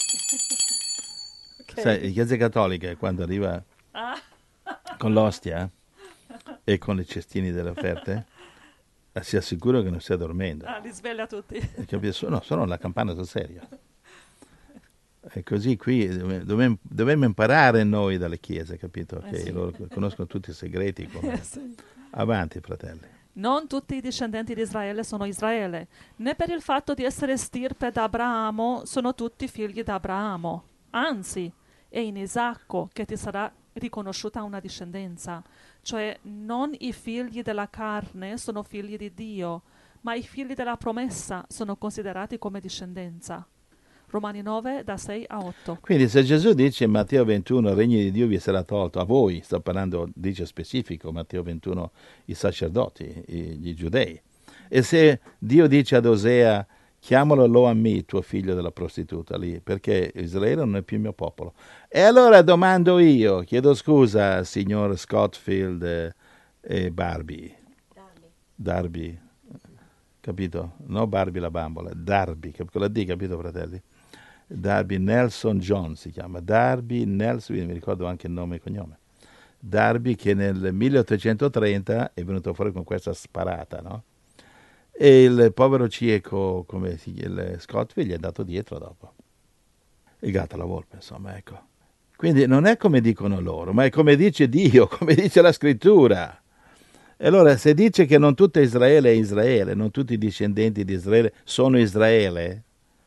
Ok. sai, le chiese cattoliche quando arriva Ah. con l'ostia e con i cestini delle offerte, eh, si assicura che non stia dormendo. Ah, li sveglia tutti. E capisci? No, sono la campana sul serio. E così qui dove- dove- dobbiamo imparare noi dalle chiese, capito? Eh Che sì. loro conoscono tutti i segreti. Come... Eh, sì. Avanti, fratelli. Non tutti i discendenti di Israele sono Israele, né per il fatto di essere stirpe d'Abramo sono tutti figli d'Abramo. Anzi, è in Isacco che ti sarà riconosciuta una discendenza. Cioè, non i figli della carne sono figli di Dio, ma i figli della promessa sono considerati come discendenza. Romani nove, da sei a otto. Quindi se Gesù dice in Matteo ventuno il regno di Dio vi sarà tolto, a voi, sto parlando, dice specifico, Matteo ventuno, i sacerdoti, i, gli giudei. E se Dio dice ad Osea, chiamalo Lo-Ammi, tuo figlio della prostituta lì, perché Israele non è più il mio popolo. E allora domando io, chiedo scusa, signor Scottfield e, e Barbie, Darby, capito? No Barbie la bambola, Darby, cap- con la D, capito fratelli? Darby Nelson John si chiama, Darby Nelson, mi ricordo anche il nome e cognome. Darby che nel milleottocentotrenta è venuto fuori con questa sparata, no? E il povero cieco, come si chiama, il Scottfield, gli è andato dietro dopo. Il gatto alla volpe, insomma, ecco. Quindi non è come dicono loro, ma è come dice Dio, come dice la scrittura. E allora se dice che non tutto Israele è Israele, non tutti i discendenti di Israele sono Israele,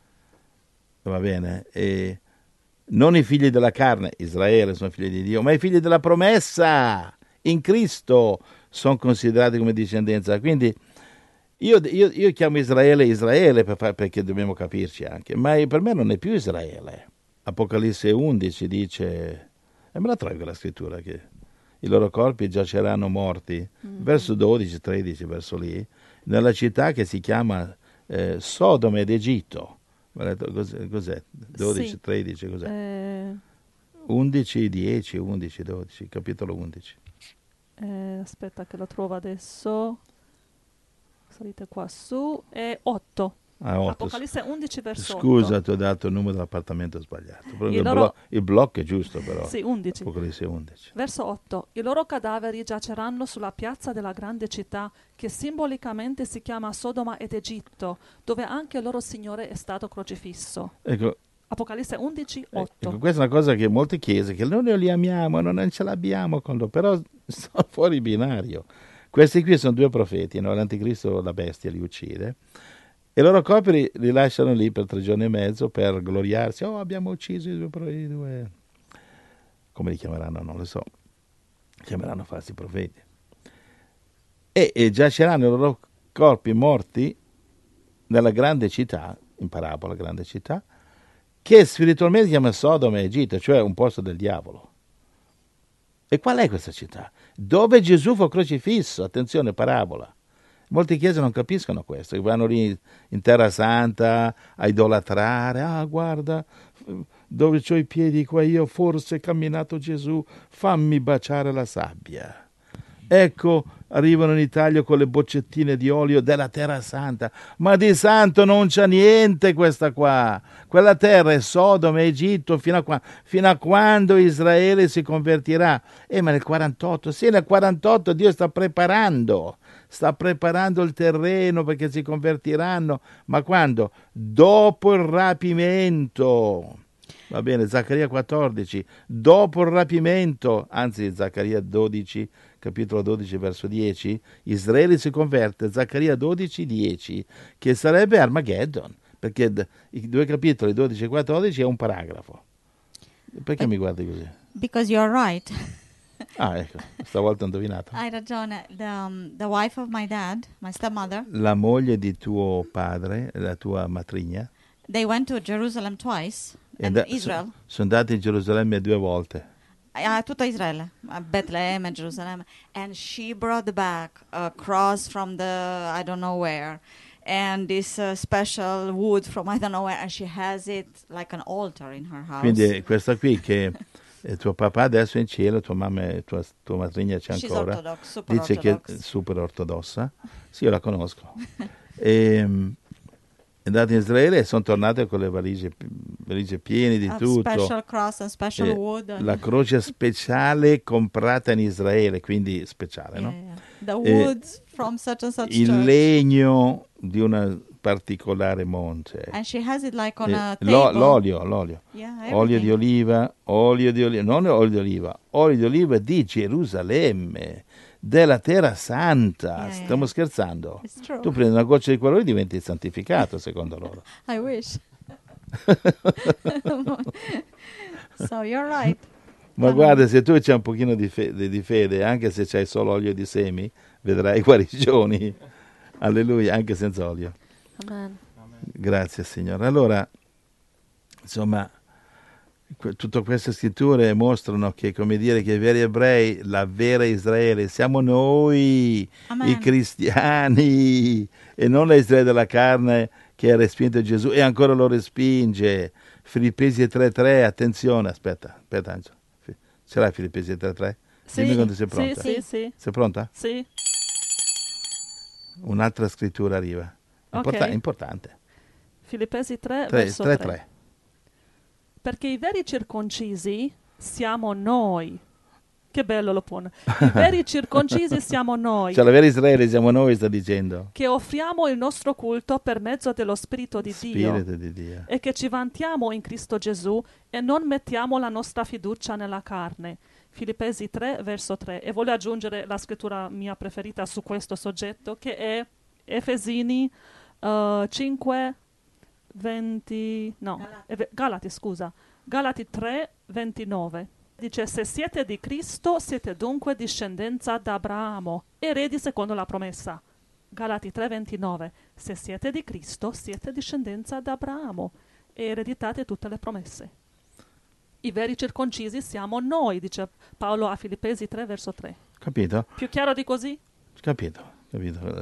va bene, e non i figli della carne, Israele sono figli di Dio, ma i figli della promessa in Cristo sono considerati come discendenza. Quindi io, io, io chiamo Israele Israele per far, perché dobbiamo capirci anche, ma per me non è più Israele. Apocalisse undici dice, e me la trovi quella scrittura, che i loro corpi giaceranno morti, Mm. verso dodici, tredici, verso lì, nella città che si chiama eh, Sodoma ed Egitto. Cos'è? cos'è? dodici, Sì. tredici, cos'è? Eh, undici, dieci, undici, dodici, capitolo undici. eh, aspetta che lo trovo adesso. Salite qua su. È otto. Ah, otto. Apocalisse undici verso Scusa, otto. ti ho dato il numero dell'appartamento sbagliato. Proprio I il, loro- blo- il blocco è giusto, però. Sì, undici. Apocalisse undici. Verso otto. I loro cadaveri giaceranno sulla piazza della grande città, che simbolicamente si chiama Sodoma ed Egitto, dove anche il loro Signore è stato crocifisso. Ecco, Apocalisse undici, otto. ecco, questa è una cosa che molte chiese, che noi li amiamo, non ce l'abbiamo con loro, però sono fuori binario. Questi qui sono due profeti, no? L'anticristo, la bestia, li uccide. E i loro corpi li lasciano lì per tre giorni e mezzo per gloriarsi. Oh, abbiamo ucciso i due, pro- i due... come li chiameranno? Non lo so. Chiameranno falsi profeti. E, e giaceranno i loro corpi morti nella grande città, in parabola, grande città, che spiritualmente si chiama Sodoma e Egitto, cioè un posto del diavolo. E qual è questa città? Dove Gesù fu crocifisso, attenzione, parabola. Molte chiese non capiscono questo, che vanno lì in Terra Santa a idolatrare. Ah, guarda, dove c'ho i piedi qua io, forse è camminato Gesù, fammi baciare la sabbia. Ecco, arrivano in Italia con le boccettine di olio della Terra Santa. Ma di santo non c'è niente questa qua. Quella terra è Sodoma e Egitto fino a, qua, fino a quando Israele si convertirà. Eh, ma nel quarantotto, sì, nel quarantotto Dio sta preparando. Sta preparando il terreno perché si convertiranno. Ma quando? Dopo il rapimento. Va bene, Zaccaria quattordici. Dopo il rapimento, anzi Zaccaria dodici, capitolo dodici, verso dieci, Israele si converte, Zaccaria dodici, dieci, che sarebbe Armageddon, perché d- i due capitoli, dodici e quattordici, è un paragrafo. Perché Eh, mi guardi così? Because you're right. Ah, ecco, stavolta ho indovinato. Hai ragione. The, um, the wife of my dad, my stepmother, La moglie di tuo padre, la tua matrigna, they went to Jerusalem twice, è and and- Israel. so- sono andati in Gerusalemme due volte. a tutta Israele, a Bethlehem and Jerusalem, and she brought back a cross from the I don't know where, and this uh, special wood from I don't know where, and she has it like an altar in her house. Quindi questa qui che eh, tuo papà adesso è in cielo, tua mamma, e tua, tua matrigna c'è She's ancora, Orthodox, super dice che Orthodox. è super ortodossa. Sì, io la conosco. E, mm, è andata in Israele e sono tornate con le valigie, valigie piene di A tutto. special cross and special Eh, wood. and- la croce speciale comprata in Israele, quindi speciale, yeah, no? yeah. The Eh, woods from such and such Il church. legno di una particolare monte. And she has it like on Eh, a l'o- table. l'olio, l'olio. Yeah, Olio everything. di oliva, olio di oliva, non olio di oliva, olio di oliva di Gerusalemme, della Terra Santa. Yeah, yeah, Stiamo yeah. scherzando? It's true. Tu prendi una goccia di quello e diventi santificato, secondo loro. I wish. So you're right. Ma Ah. guarda, se tu c'hai un pochino di fede, di fede, anche se c'hai solo olio di semi, vedrai guarigioni. Alleluia, anche senza olio. Amen. Grazie, Signore. Allora, insomma, que- tutte queste scritture mostrano che, come dire, che i veri ebrei, la vera Israele, siamo noi, Amen. i cristiani, e non l'Israele della carne che ha respinto Gesù e ancora lo respinge. Filippesi tre tre, attenzione, aspetta, aspetta Angelo. Fi- Ce l'hai Filippesi tre tre? Sì, Dimmi quando sei sì, pronta. sì, sì, Sei pronta? sì. Un'altra scrittura arriva. Importa- Ok. importante. Filippesi tre, tre verso tre tre. tre. Perché i veri circoncisi siamo noi. Che bello lo pone. I veri circoncisi siamo noi, Cioè la vera Israele siamo noi, sta dicendo. che offriamo il nostro culto per mezzo dello Spirito di Dio Spirito di Dio. e che ci vantiamo in Cristo Gesù e non mettiamo la nostra fiducia nella carne. Filippesi tre, verso tre. E voglio aggiungere la scrittura mia preferita su questo soggetto, che è Efesini uh, cinque, venti... no, Galati, Galati scusa. Galati tre, ventinove. Dice, se siete di Cristo, siete dunque discendenza da Abramo, eredi secondo la promessa. Galati tre, ventinove. Se siete di Cristo, siete discendenza da Abramo e ereditate tutte le promesse. I veri circoncisi siamo noi, dice Paolo a Filippesi tre, verso tre. Capito? Più chiaro di così? Capito, capito.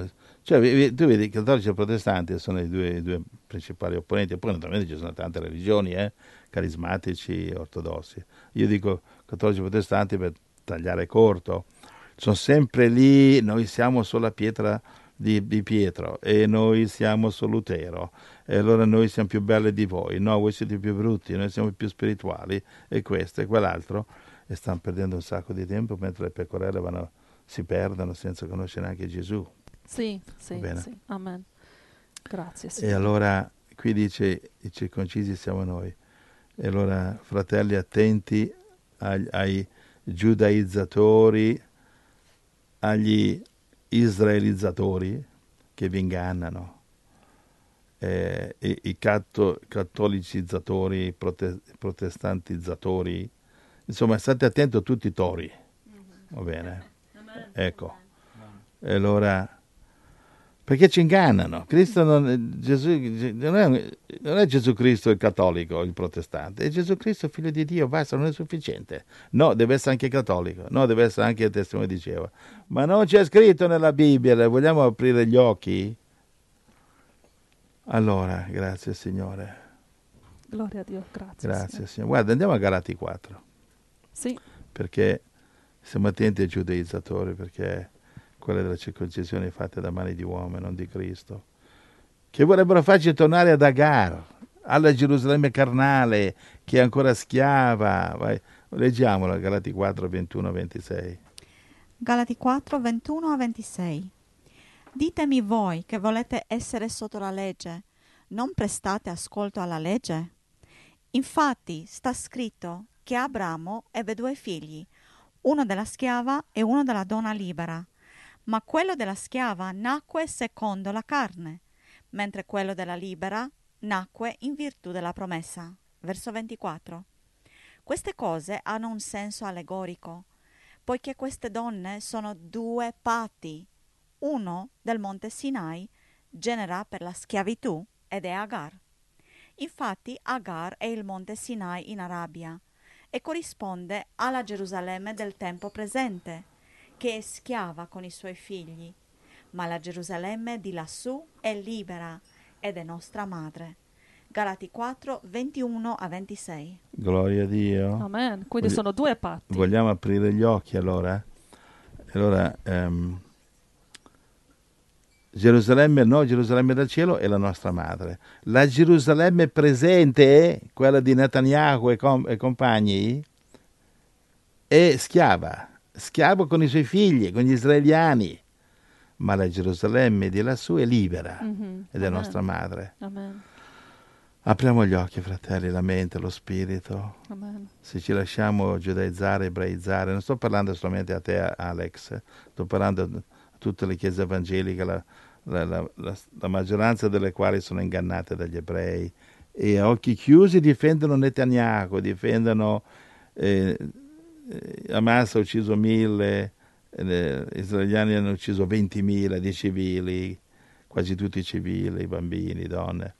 Cioè, tu vedi, i cattolici e i protestanti sono i due, i due principali opponenti, poi naturalmente ci sono tante religioni, eh, carismatici, ortodossi. Io dico cattolici e protestanti per tagliare corto, sono sempre lì, noi siamo sulla pietra di, di Pietro e noi siamo su Lutero, e allora noi siamo più belli di voi, no, voi siete più brutti, noi siamo più spirituali, e questo e quell'altro, e stanno perdendo un sacco di tempo mentre le pecorelle vanno, si perdono senza conoscere anche Gesù. Sì, sì, Va bene? sì. Amen. Grazie, E Signore. allora qui dice i circoncisi siamo noi. E allora, fratelli, attenti ai, ai giudaizzatori, agli israelizzatori che vi ingannano, eh, i, i catto, cattolicizzatori, prote, protestantizzatori, insomma state attenti a tutti i tori, va bene? Ecco, e allora, perché ci ingannano. Cristo non, Gesù, non, è, non è Gesù Cristo il cattolico, il protestante, è Gesù Cristo figlio di Dio, basta, non è sufficiente. No, deve essere anche cattolico, no, deve essere anche il testimone di Geova. Ma non c'è scritto nella Bibbia, vogliamo aprire gli occhi? Allora, grazie Signore. Gloria a Dio, grazie. Grazie Signore. Signore. Guarda, andiamo a Galati quattro, Sì, perché siamo attenti ai giudaizzatori, perché quelle delle circoncisioni fatte da mani di uomo e non di Cristo, che vorrebbero farci tornare ad Agar, alla Gerusalemme carnale, che è ancora schiava. Vai, leggiamola, Galati quattro, ventuno a ventisei. Galati quattro, ventuno a ventisei. Ditemi voi che volete essere sotto la legge, non prestate ascolto alla legge? Infatti sta scritto che Abramo ebbe due figli, uno della schiava e uno della donna libera. Ma quello della schiava nacque secondo la carne, mentre quello della libera nacque in virtù della promessa. Verso ventiquattro. Queste cose hanno un senso allegorico, poiché queste donne sono due patti. Uno del monte Sinai genera per la schiavitù ed è Agar. Infatti Agar è il monte Sinai in Arabia e corrisponde alla Gerusalemme del tempo presente, che è schiava con i suoi figli, ma la Gerusalemme di lassù è libera ed è nostra madre. Galati quattro, ventuno a ventisei. Gloria a Dio. amen. Quindi Vogli- sono due patti. Vogliamo aprire gli occhi allora? Allora, ehm, Gerusalemme, no, Gerusalemme del cielo è la nostra madre. La Gerusalemme presente, quella di Netanyahu e, com- e compagni, è schiava, schiavo con i suoi figli, con gli israeliani. Ma la Gerusalemme di lassù è libera Mhm. ed è Amen. nostra madre. Amen. Apriamo gli occhi, fratelli, la mente, lo spirito. Amen. Se ci lasciamo giudaizzare, ebraizzare, non sto parlando solamente a te, Alex, sto parlando a tutte le chiese evangeliche, la, la, la, la, la maggioranza delle quali sono ingannate dagli ebrei, e a occhi chiusi difendono Netanyahu, difendono eh, Hamas ha ucciso mille, eh, gli israeliani hanno ucciso ventimila di civili, quasi tutti civili, bambini, donne.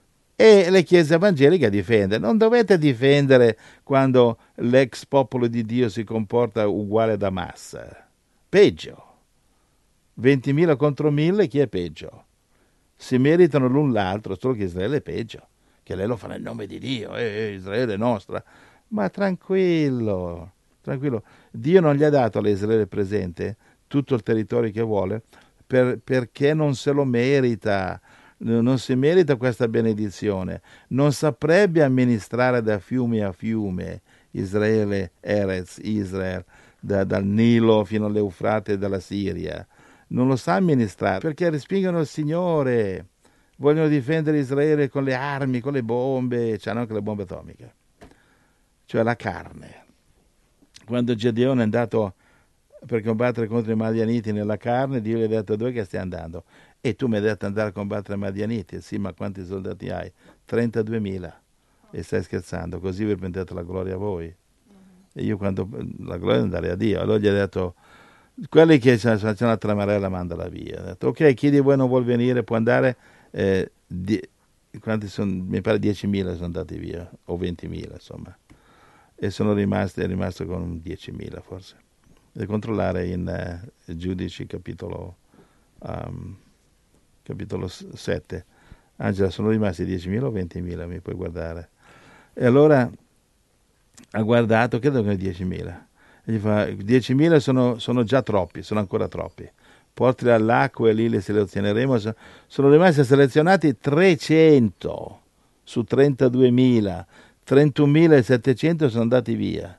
E le chiese evangeliche difendono. Non dovete difendere quando l'ex popolo di Dio si comporta uguale ad Hamas. Peggio. ventimila contro mille, chi è peggio? Si meritano l'un l'altro, solo che Israele è peggio. Che lei lo fa nel nome di Dio, eh, Israele è nostra. Ma tranquillo, tranquillo. Dio non gli ha dato all'Israele presente tutto il territorio che vuole per, perché non se lo merita. Non si merita questa benedizione, non saprebbe amministrare da fiume a fiume Israele, Erez, Israele, da, dal Nilo fino all'Eufrate della Siria. Non lo sa amministrare perché respingono il Signore, vogliono difendere Israele con le armi, con le bombe, c'hanno anche le bombe atomiche, cioè la carne. Quando Gedeone è andato per combattere contro i Madianiti nella carne, Dio gli ha detto: dove che stai andando? E tu mi hai detto andare a combattere i Madianiti. Sì, ma quanti soldati hai? trentaduemila. E stai scherzando, così vi prendete la gloria a voi. E io quando la gloria è andare a Dio. Allora gli ha detto: quelli che c'è, c'è una tramarella, mandala via. Ha detto: ok, chi di voi non vuol venire può andare. Eh, di, quanti sono? Mi pare diecimila sono andati via, o ventimila insomma. E sono rimasti, è rimasto con diecimila forse. Devi controllare in uh, Giudici capitolo um, capitolo sette. Angela, sono rimasti diecimila o ventimila, mi puoi guardare. E allora ha guardato, credo che diecimila. E gli fa, diecimila sono, sono già troppi, sono ancora troppi. Portali all'acqua e lì li selezioneremo. Sono rimasti selezionati trecento su trentaduemila. trentunomilasettecento sono andati via.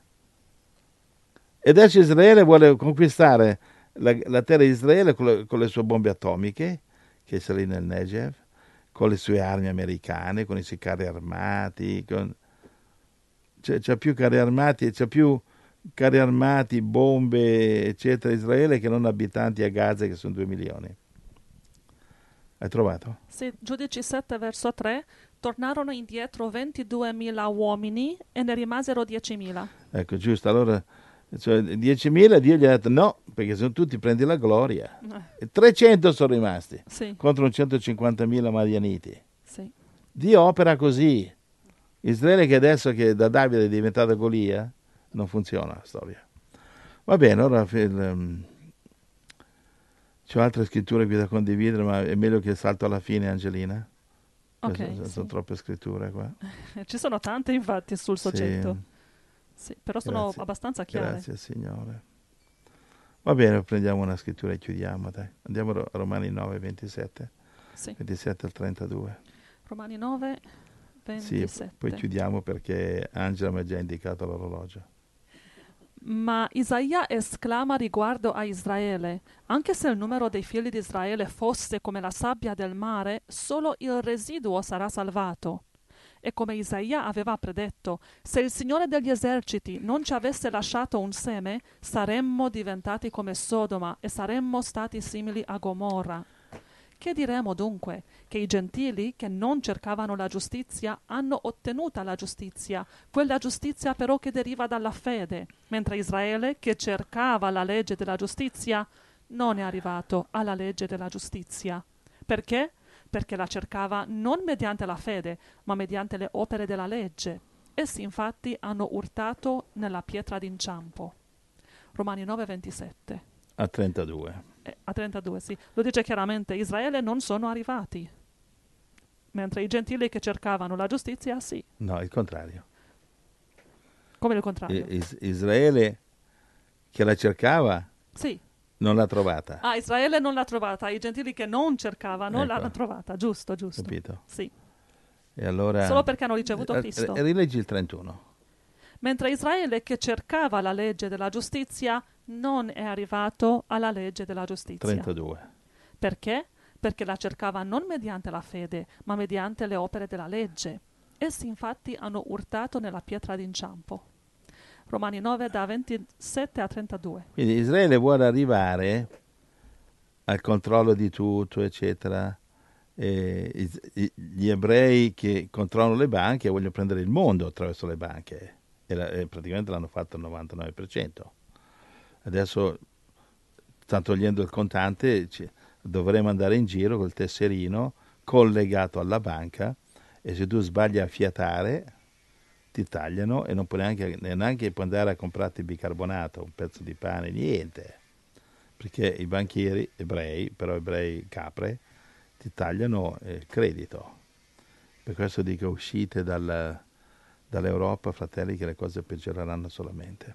E adesso Israele vuole conquistare la, la terra di Israele con le, con le sue bombe atomiche, che è lì nel Negev, con le sue armi americane, con i suoi carri armati, con... c'è, c'è più carri armati, c'è più carri armati, bombe, eccetera, Israele che non abitanti a Gaza, che sono due milioni. Hai trovato? Sì, Giudici sette, verso tre, tornarono indietro ventiduemila uomini e ne rimasero diecimila. Ecco, giusto, allora... Cioè, diecimila Dio gli ha detto no, perché se tu ti prendi la gloria. E trecento sono rimasti, sì. contro un centocinquantamila madianiti. Sì. Dio opera così. Israele che adesso che da Davide è diventata Golia, non funziona la storia. Va bene, ora um, c'ho altre scritture qui da condividere, ma è meglio che salto alla fine, Angelina. Ok, sono, sì. sono troppe scritture qua. Ci sono tante infatti sul soggetto. Sì. Sì, però sono Grazie. abbastanza chiare. Grazie Signore. Va bene, prendiamo una scrittura e chiudiamo, dai. Andiamo a Romani nove, ventisette. Sì. ventisette al trentadue. Romani nove, ventisette. Sì, poi chiudiamo perché Angela mi ha già indicato l'orologio. Ma Isaia esclama riguardo a Israele: anche se il numero dei figli di Israele fosse come la sabbia del mare, solo il residuo sarà salvato. E come Isaia aveva predetto, se il Signore degli eserciti non ci avesse lasciato un seme, saremmo diventati come Sodoma e saremmo stati simili a Gomorra. Che diremo dunque? Che i gentili che non cercavano la giustizia hanno ottenuta la giustizia, quella giustizia però che deriva dalla fede, mentre Israele, che cercava la legge della giustizia, non è arrivato alla legge della giustizia. Perché? Perché la cercava non mediante la fede, ma mediante le opere della legge. Essi infatti hanno urtato nella pietra d'inciampo. Romani nove, ventisette. A trentadue. Eh, a trentadue, sì. Lo dice chiaramente, Israele non sono arrivati, mentre i gentili che cercavano la giustizia, sì. No, il contrario. Come il contrario? Is- Israele che la cercava, sì. non l'ha trovata. Ah, Israele non l'ha trovata, i gentili che non cercavano Ecco. l'hanno trovata, giusto, giusto. Capito? Sì. E allora, Solo perché hanno ricevuto Cristo. R- rileggi il trentuno. Mentre Israele che cercava la legge della giustizia non è arrivato alla legge della giustizia. trentadue. Perché? Perché la cercava non mediante la fede, ma mediante le opere della legge. Essi infatti hanno urtato nella pietra d'inciampo. Romani nove, da ventisette a trentadue. Quindi Israele vuole arrivare al controllo di tutto, eccetera. E gli ebrei che controllano le banche vogliono prendere il mondo attraverso le banche. E, la, e praticamente l'hanno fatto al novantanove per cento. Adesso stanno togliendo il contante, ci, dovremo andare in giro col tesserino collegato alla banca, e se tu sbagli a fiatare ti tagliano e non puoi neanche, neanche puoi andare a comprarti bicarbonato, un pezzo di pane, niente, perché i banchieri ebrei, però ebrei capre, ti tagliano il credito. Per questo dico, uscite dal, dall'Europa, fratelli, che le cose peggioreranno solamente.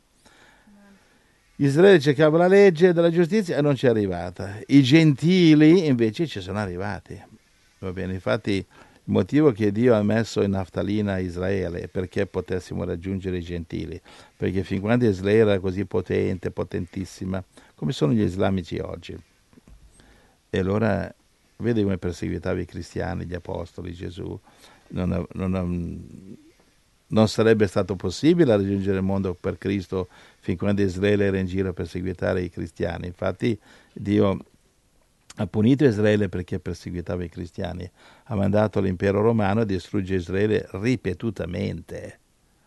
Israele cercava la legge della giustizia e non ci è arrivata. I gentili invece ci sono arrivati. Va bene, infatti il motivo che Dio ha messo in naftalina Israele è perché potessimo raggiungere i gentili, perché fin quando Israele era così potente, potentissima, come sono gli islamici oggi. E allora vedi come perseguitava i cristiani, gli apostoli, Gesù. Non, non, non sarebbe stato possibile raggiungere il mondo per Cristo fin quando Israele era in giro a perseguitare i cristiani. Infatti Dio ha punito Israele perché perseguitava i cristiani, ha mandato l'impero romano a distruggere Israele ripetutamente.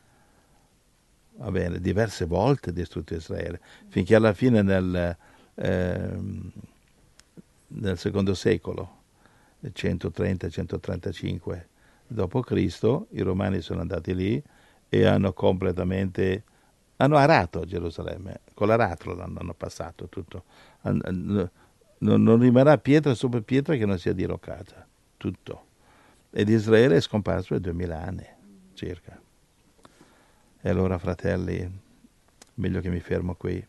Va bene, diverse volte ha distrutto Israele, finché alla fine nel, eh, nel secondo secolo, centotrenta centotrentacinque dopo Cristo, i romani sono andati lì e hanno completamente, hanno arato Gerusalemme, con l'aratro l'hanno passato tutto. non, non rimarrà pietra sopra pietra che non sia diroccata, tutto. Ed Israele è scomparso da duemila anni, circa. E allora, fratelli, meglio che mi fermo qui.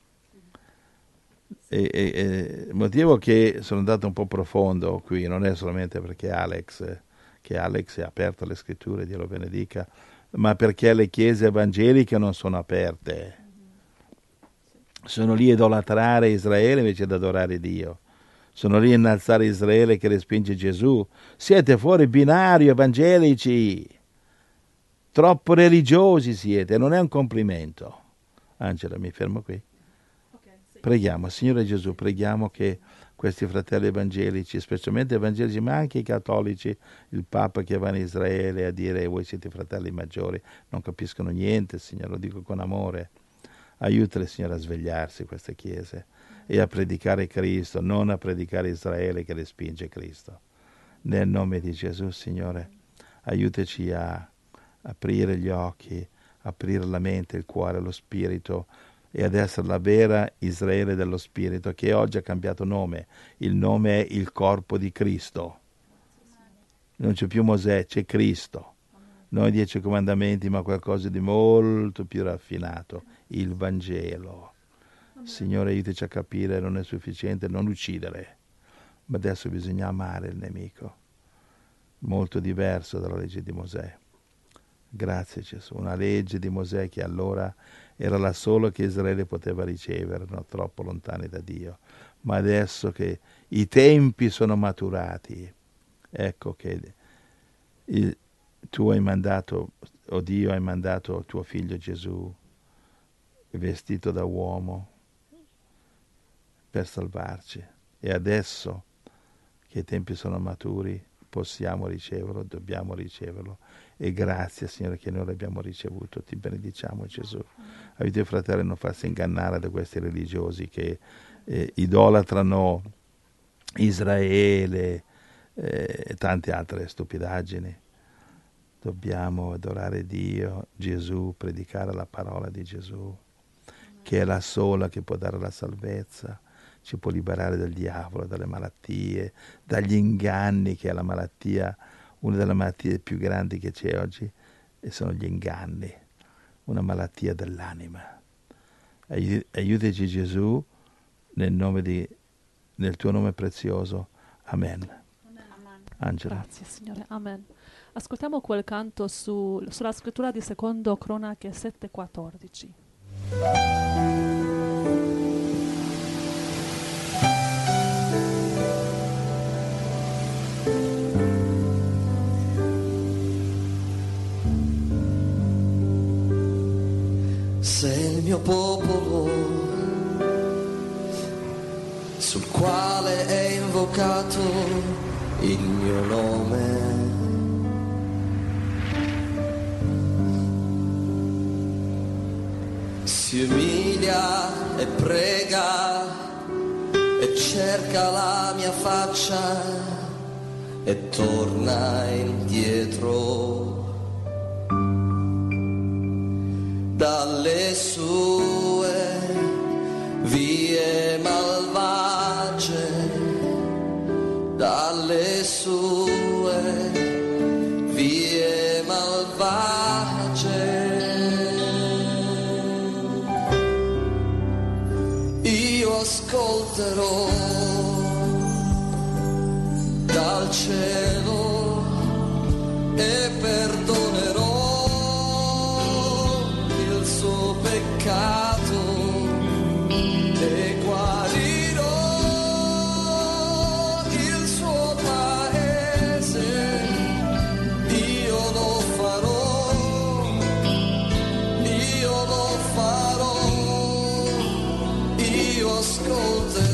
E, e, e il motivo che sono andato un po' profondo qui non è solamente perché Alex, che Alex è aperto alle scritture, Dio lo benedica, ma perché le chiese evangeliche non sono aperte. Sono lì a idolatrare Israele invece di adorare Dio. Sono lì a innalzare Israele che respinge Gesù. Siete fuori binario, evangelici. Troppo religiosi siete, non è un complimento. Angela, mi fermo qui. Okay, sì. Preghiamo, Signore Gesù, preghiamo che questi fratelli evangelici, specialmente evangelici, ma anche i cattolici, il Papa che va in Israele a dire voi siete fratelli maggiori, non capiscono niente, Signore, lo dico con amore. Aiutali, Signore, a svegliarsi queste chiese e a predicare Cristo, non a predicare Israele che respinge Cristo. Nel nome di Gesù, Signore, aiutaci a aprire gli occhi, aprire la mente, il cuore, lo spirito, e ad essere la vera Israele dello Spirito, che oggi ha cambiato nome. Il nome è il corpo di Cristo. Non c'è più Mosè, c'è Cristo. Non i dieci comandamenti, ma qualcosa di molto più raffinato, il Vangelo. Signore, aiutaci a capire, non è sufficiente non uccidere, ma adesso bisogna amare il nemico. Molto diverso dalla legge di Mosè. Grazie Gesù, una legge di Mosè che allora era la sola che Israele poteva ricevere, erano troppo lontani da Dio. Ma adesso che i tempi sono maturati, ecco che il, tu hai mandato, o oh Dio hai mandato tuo figlio Gesù, vestito da uomo, per salvarci. E adesso che i tempi sono maturi, possiamo riceverlo, dobbiamo riceverlo. E grazie, Signore, che noi l'abbiamo ricevuto. Ti benediciamo, Gesù. Aiuti, fratelli, a non farsi ingannare da questi religiosi che eh, idolatrano Israele eh, e tante altre stupidaggini. Dobbiamo adorare Dio, Gesù, predicare la parola di Gesù, che è la sola che può dare la salvezza, ci può liberare dal diavolo, dalle malattie, dagli inganni, che è la malattia, una delle malattie più grandi che c'è oggi, e sono gli inganni, una malattia dell'anima. Aiutaci Gesù, nel nome di, nel tuo nome prezioso. Amen. Amen. Angela. Grazie Signore, amen. Ascoltiamo quel canto su, sulla scrittura di Secondo Cronache sette quattordici. Sei il mio popolo, sul quale è invocato il mio nome. Si umilia e prega e cerca la mia faccia e torna indietro dalle sue vie malvagie, dalle sue vie malvagie. Io ascolterò dal cielo e perdonerò il suo peccato e guarirò il suo paese. Io lo farò, io lo farò, io ascolterò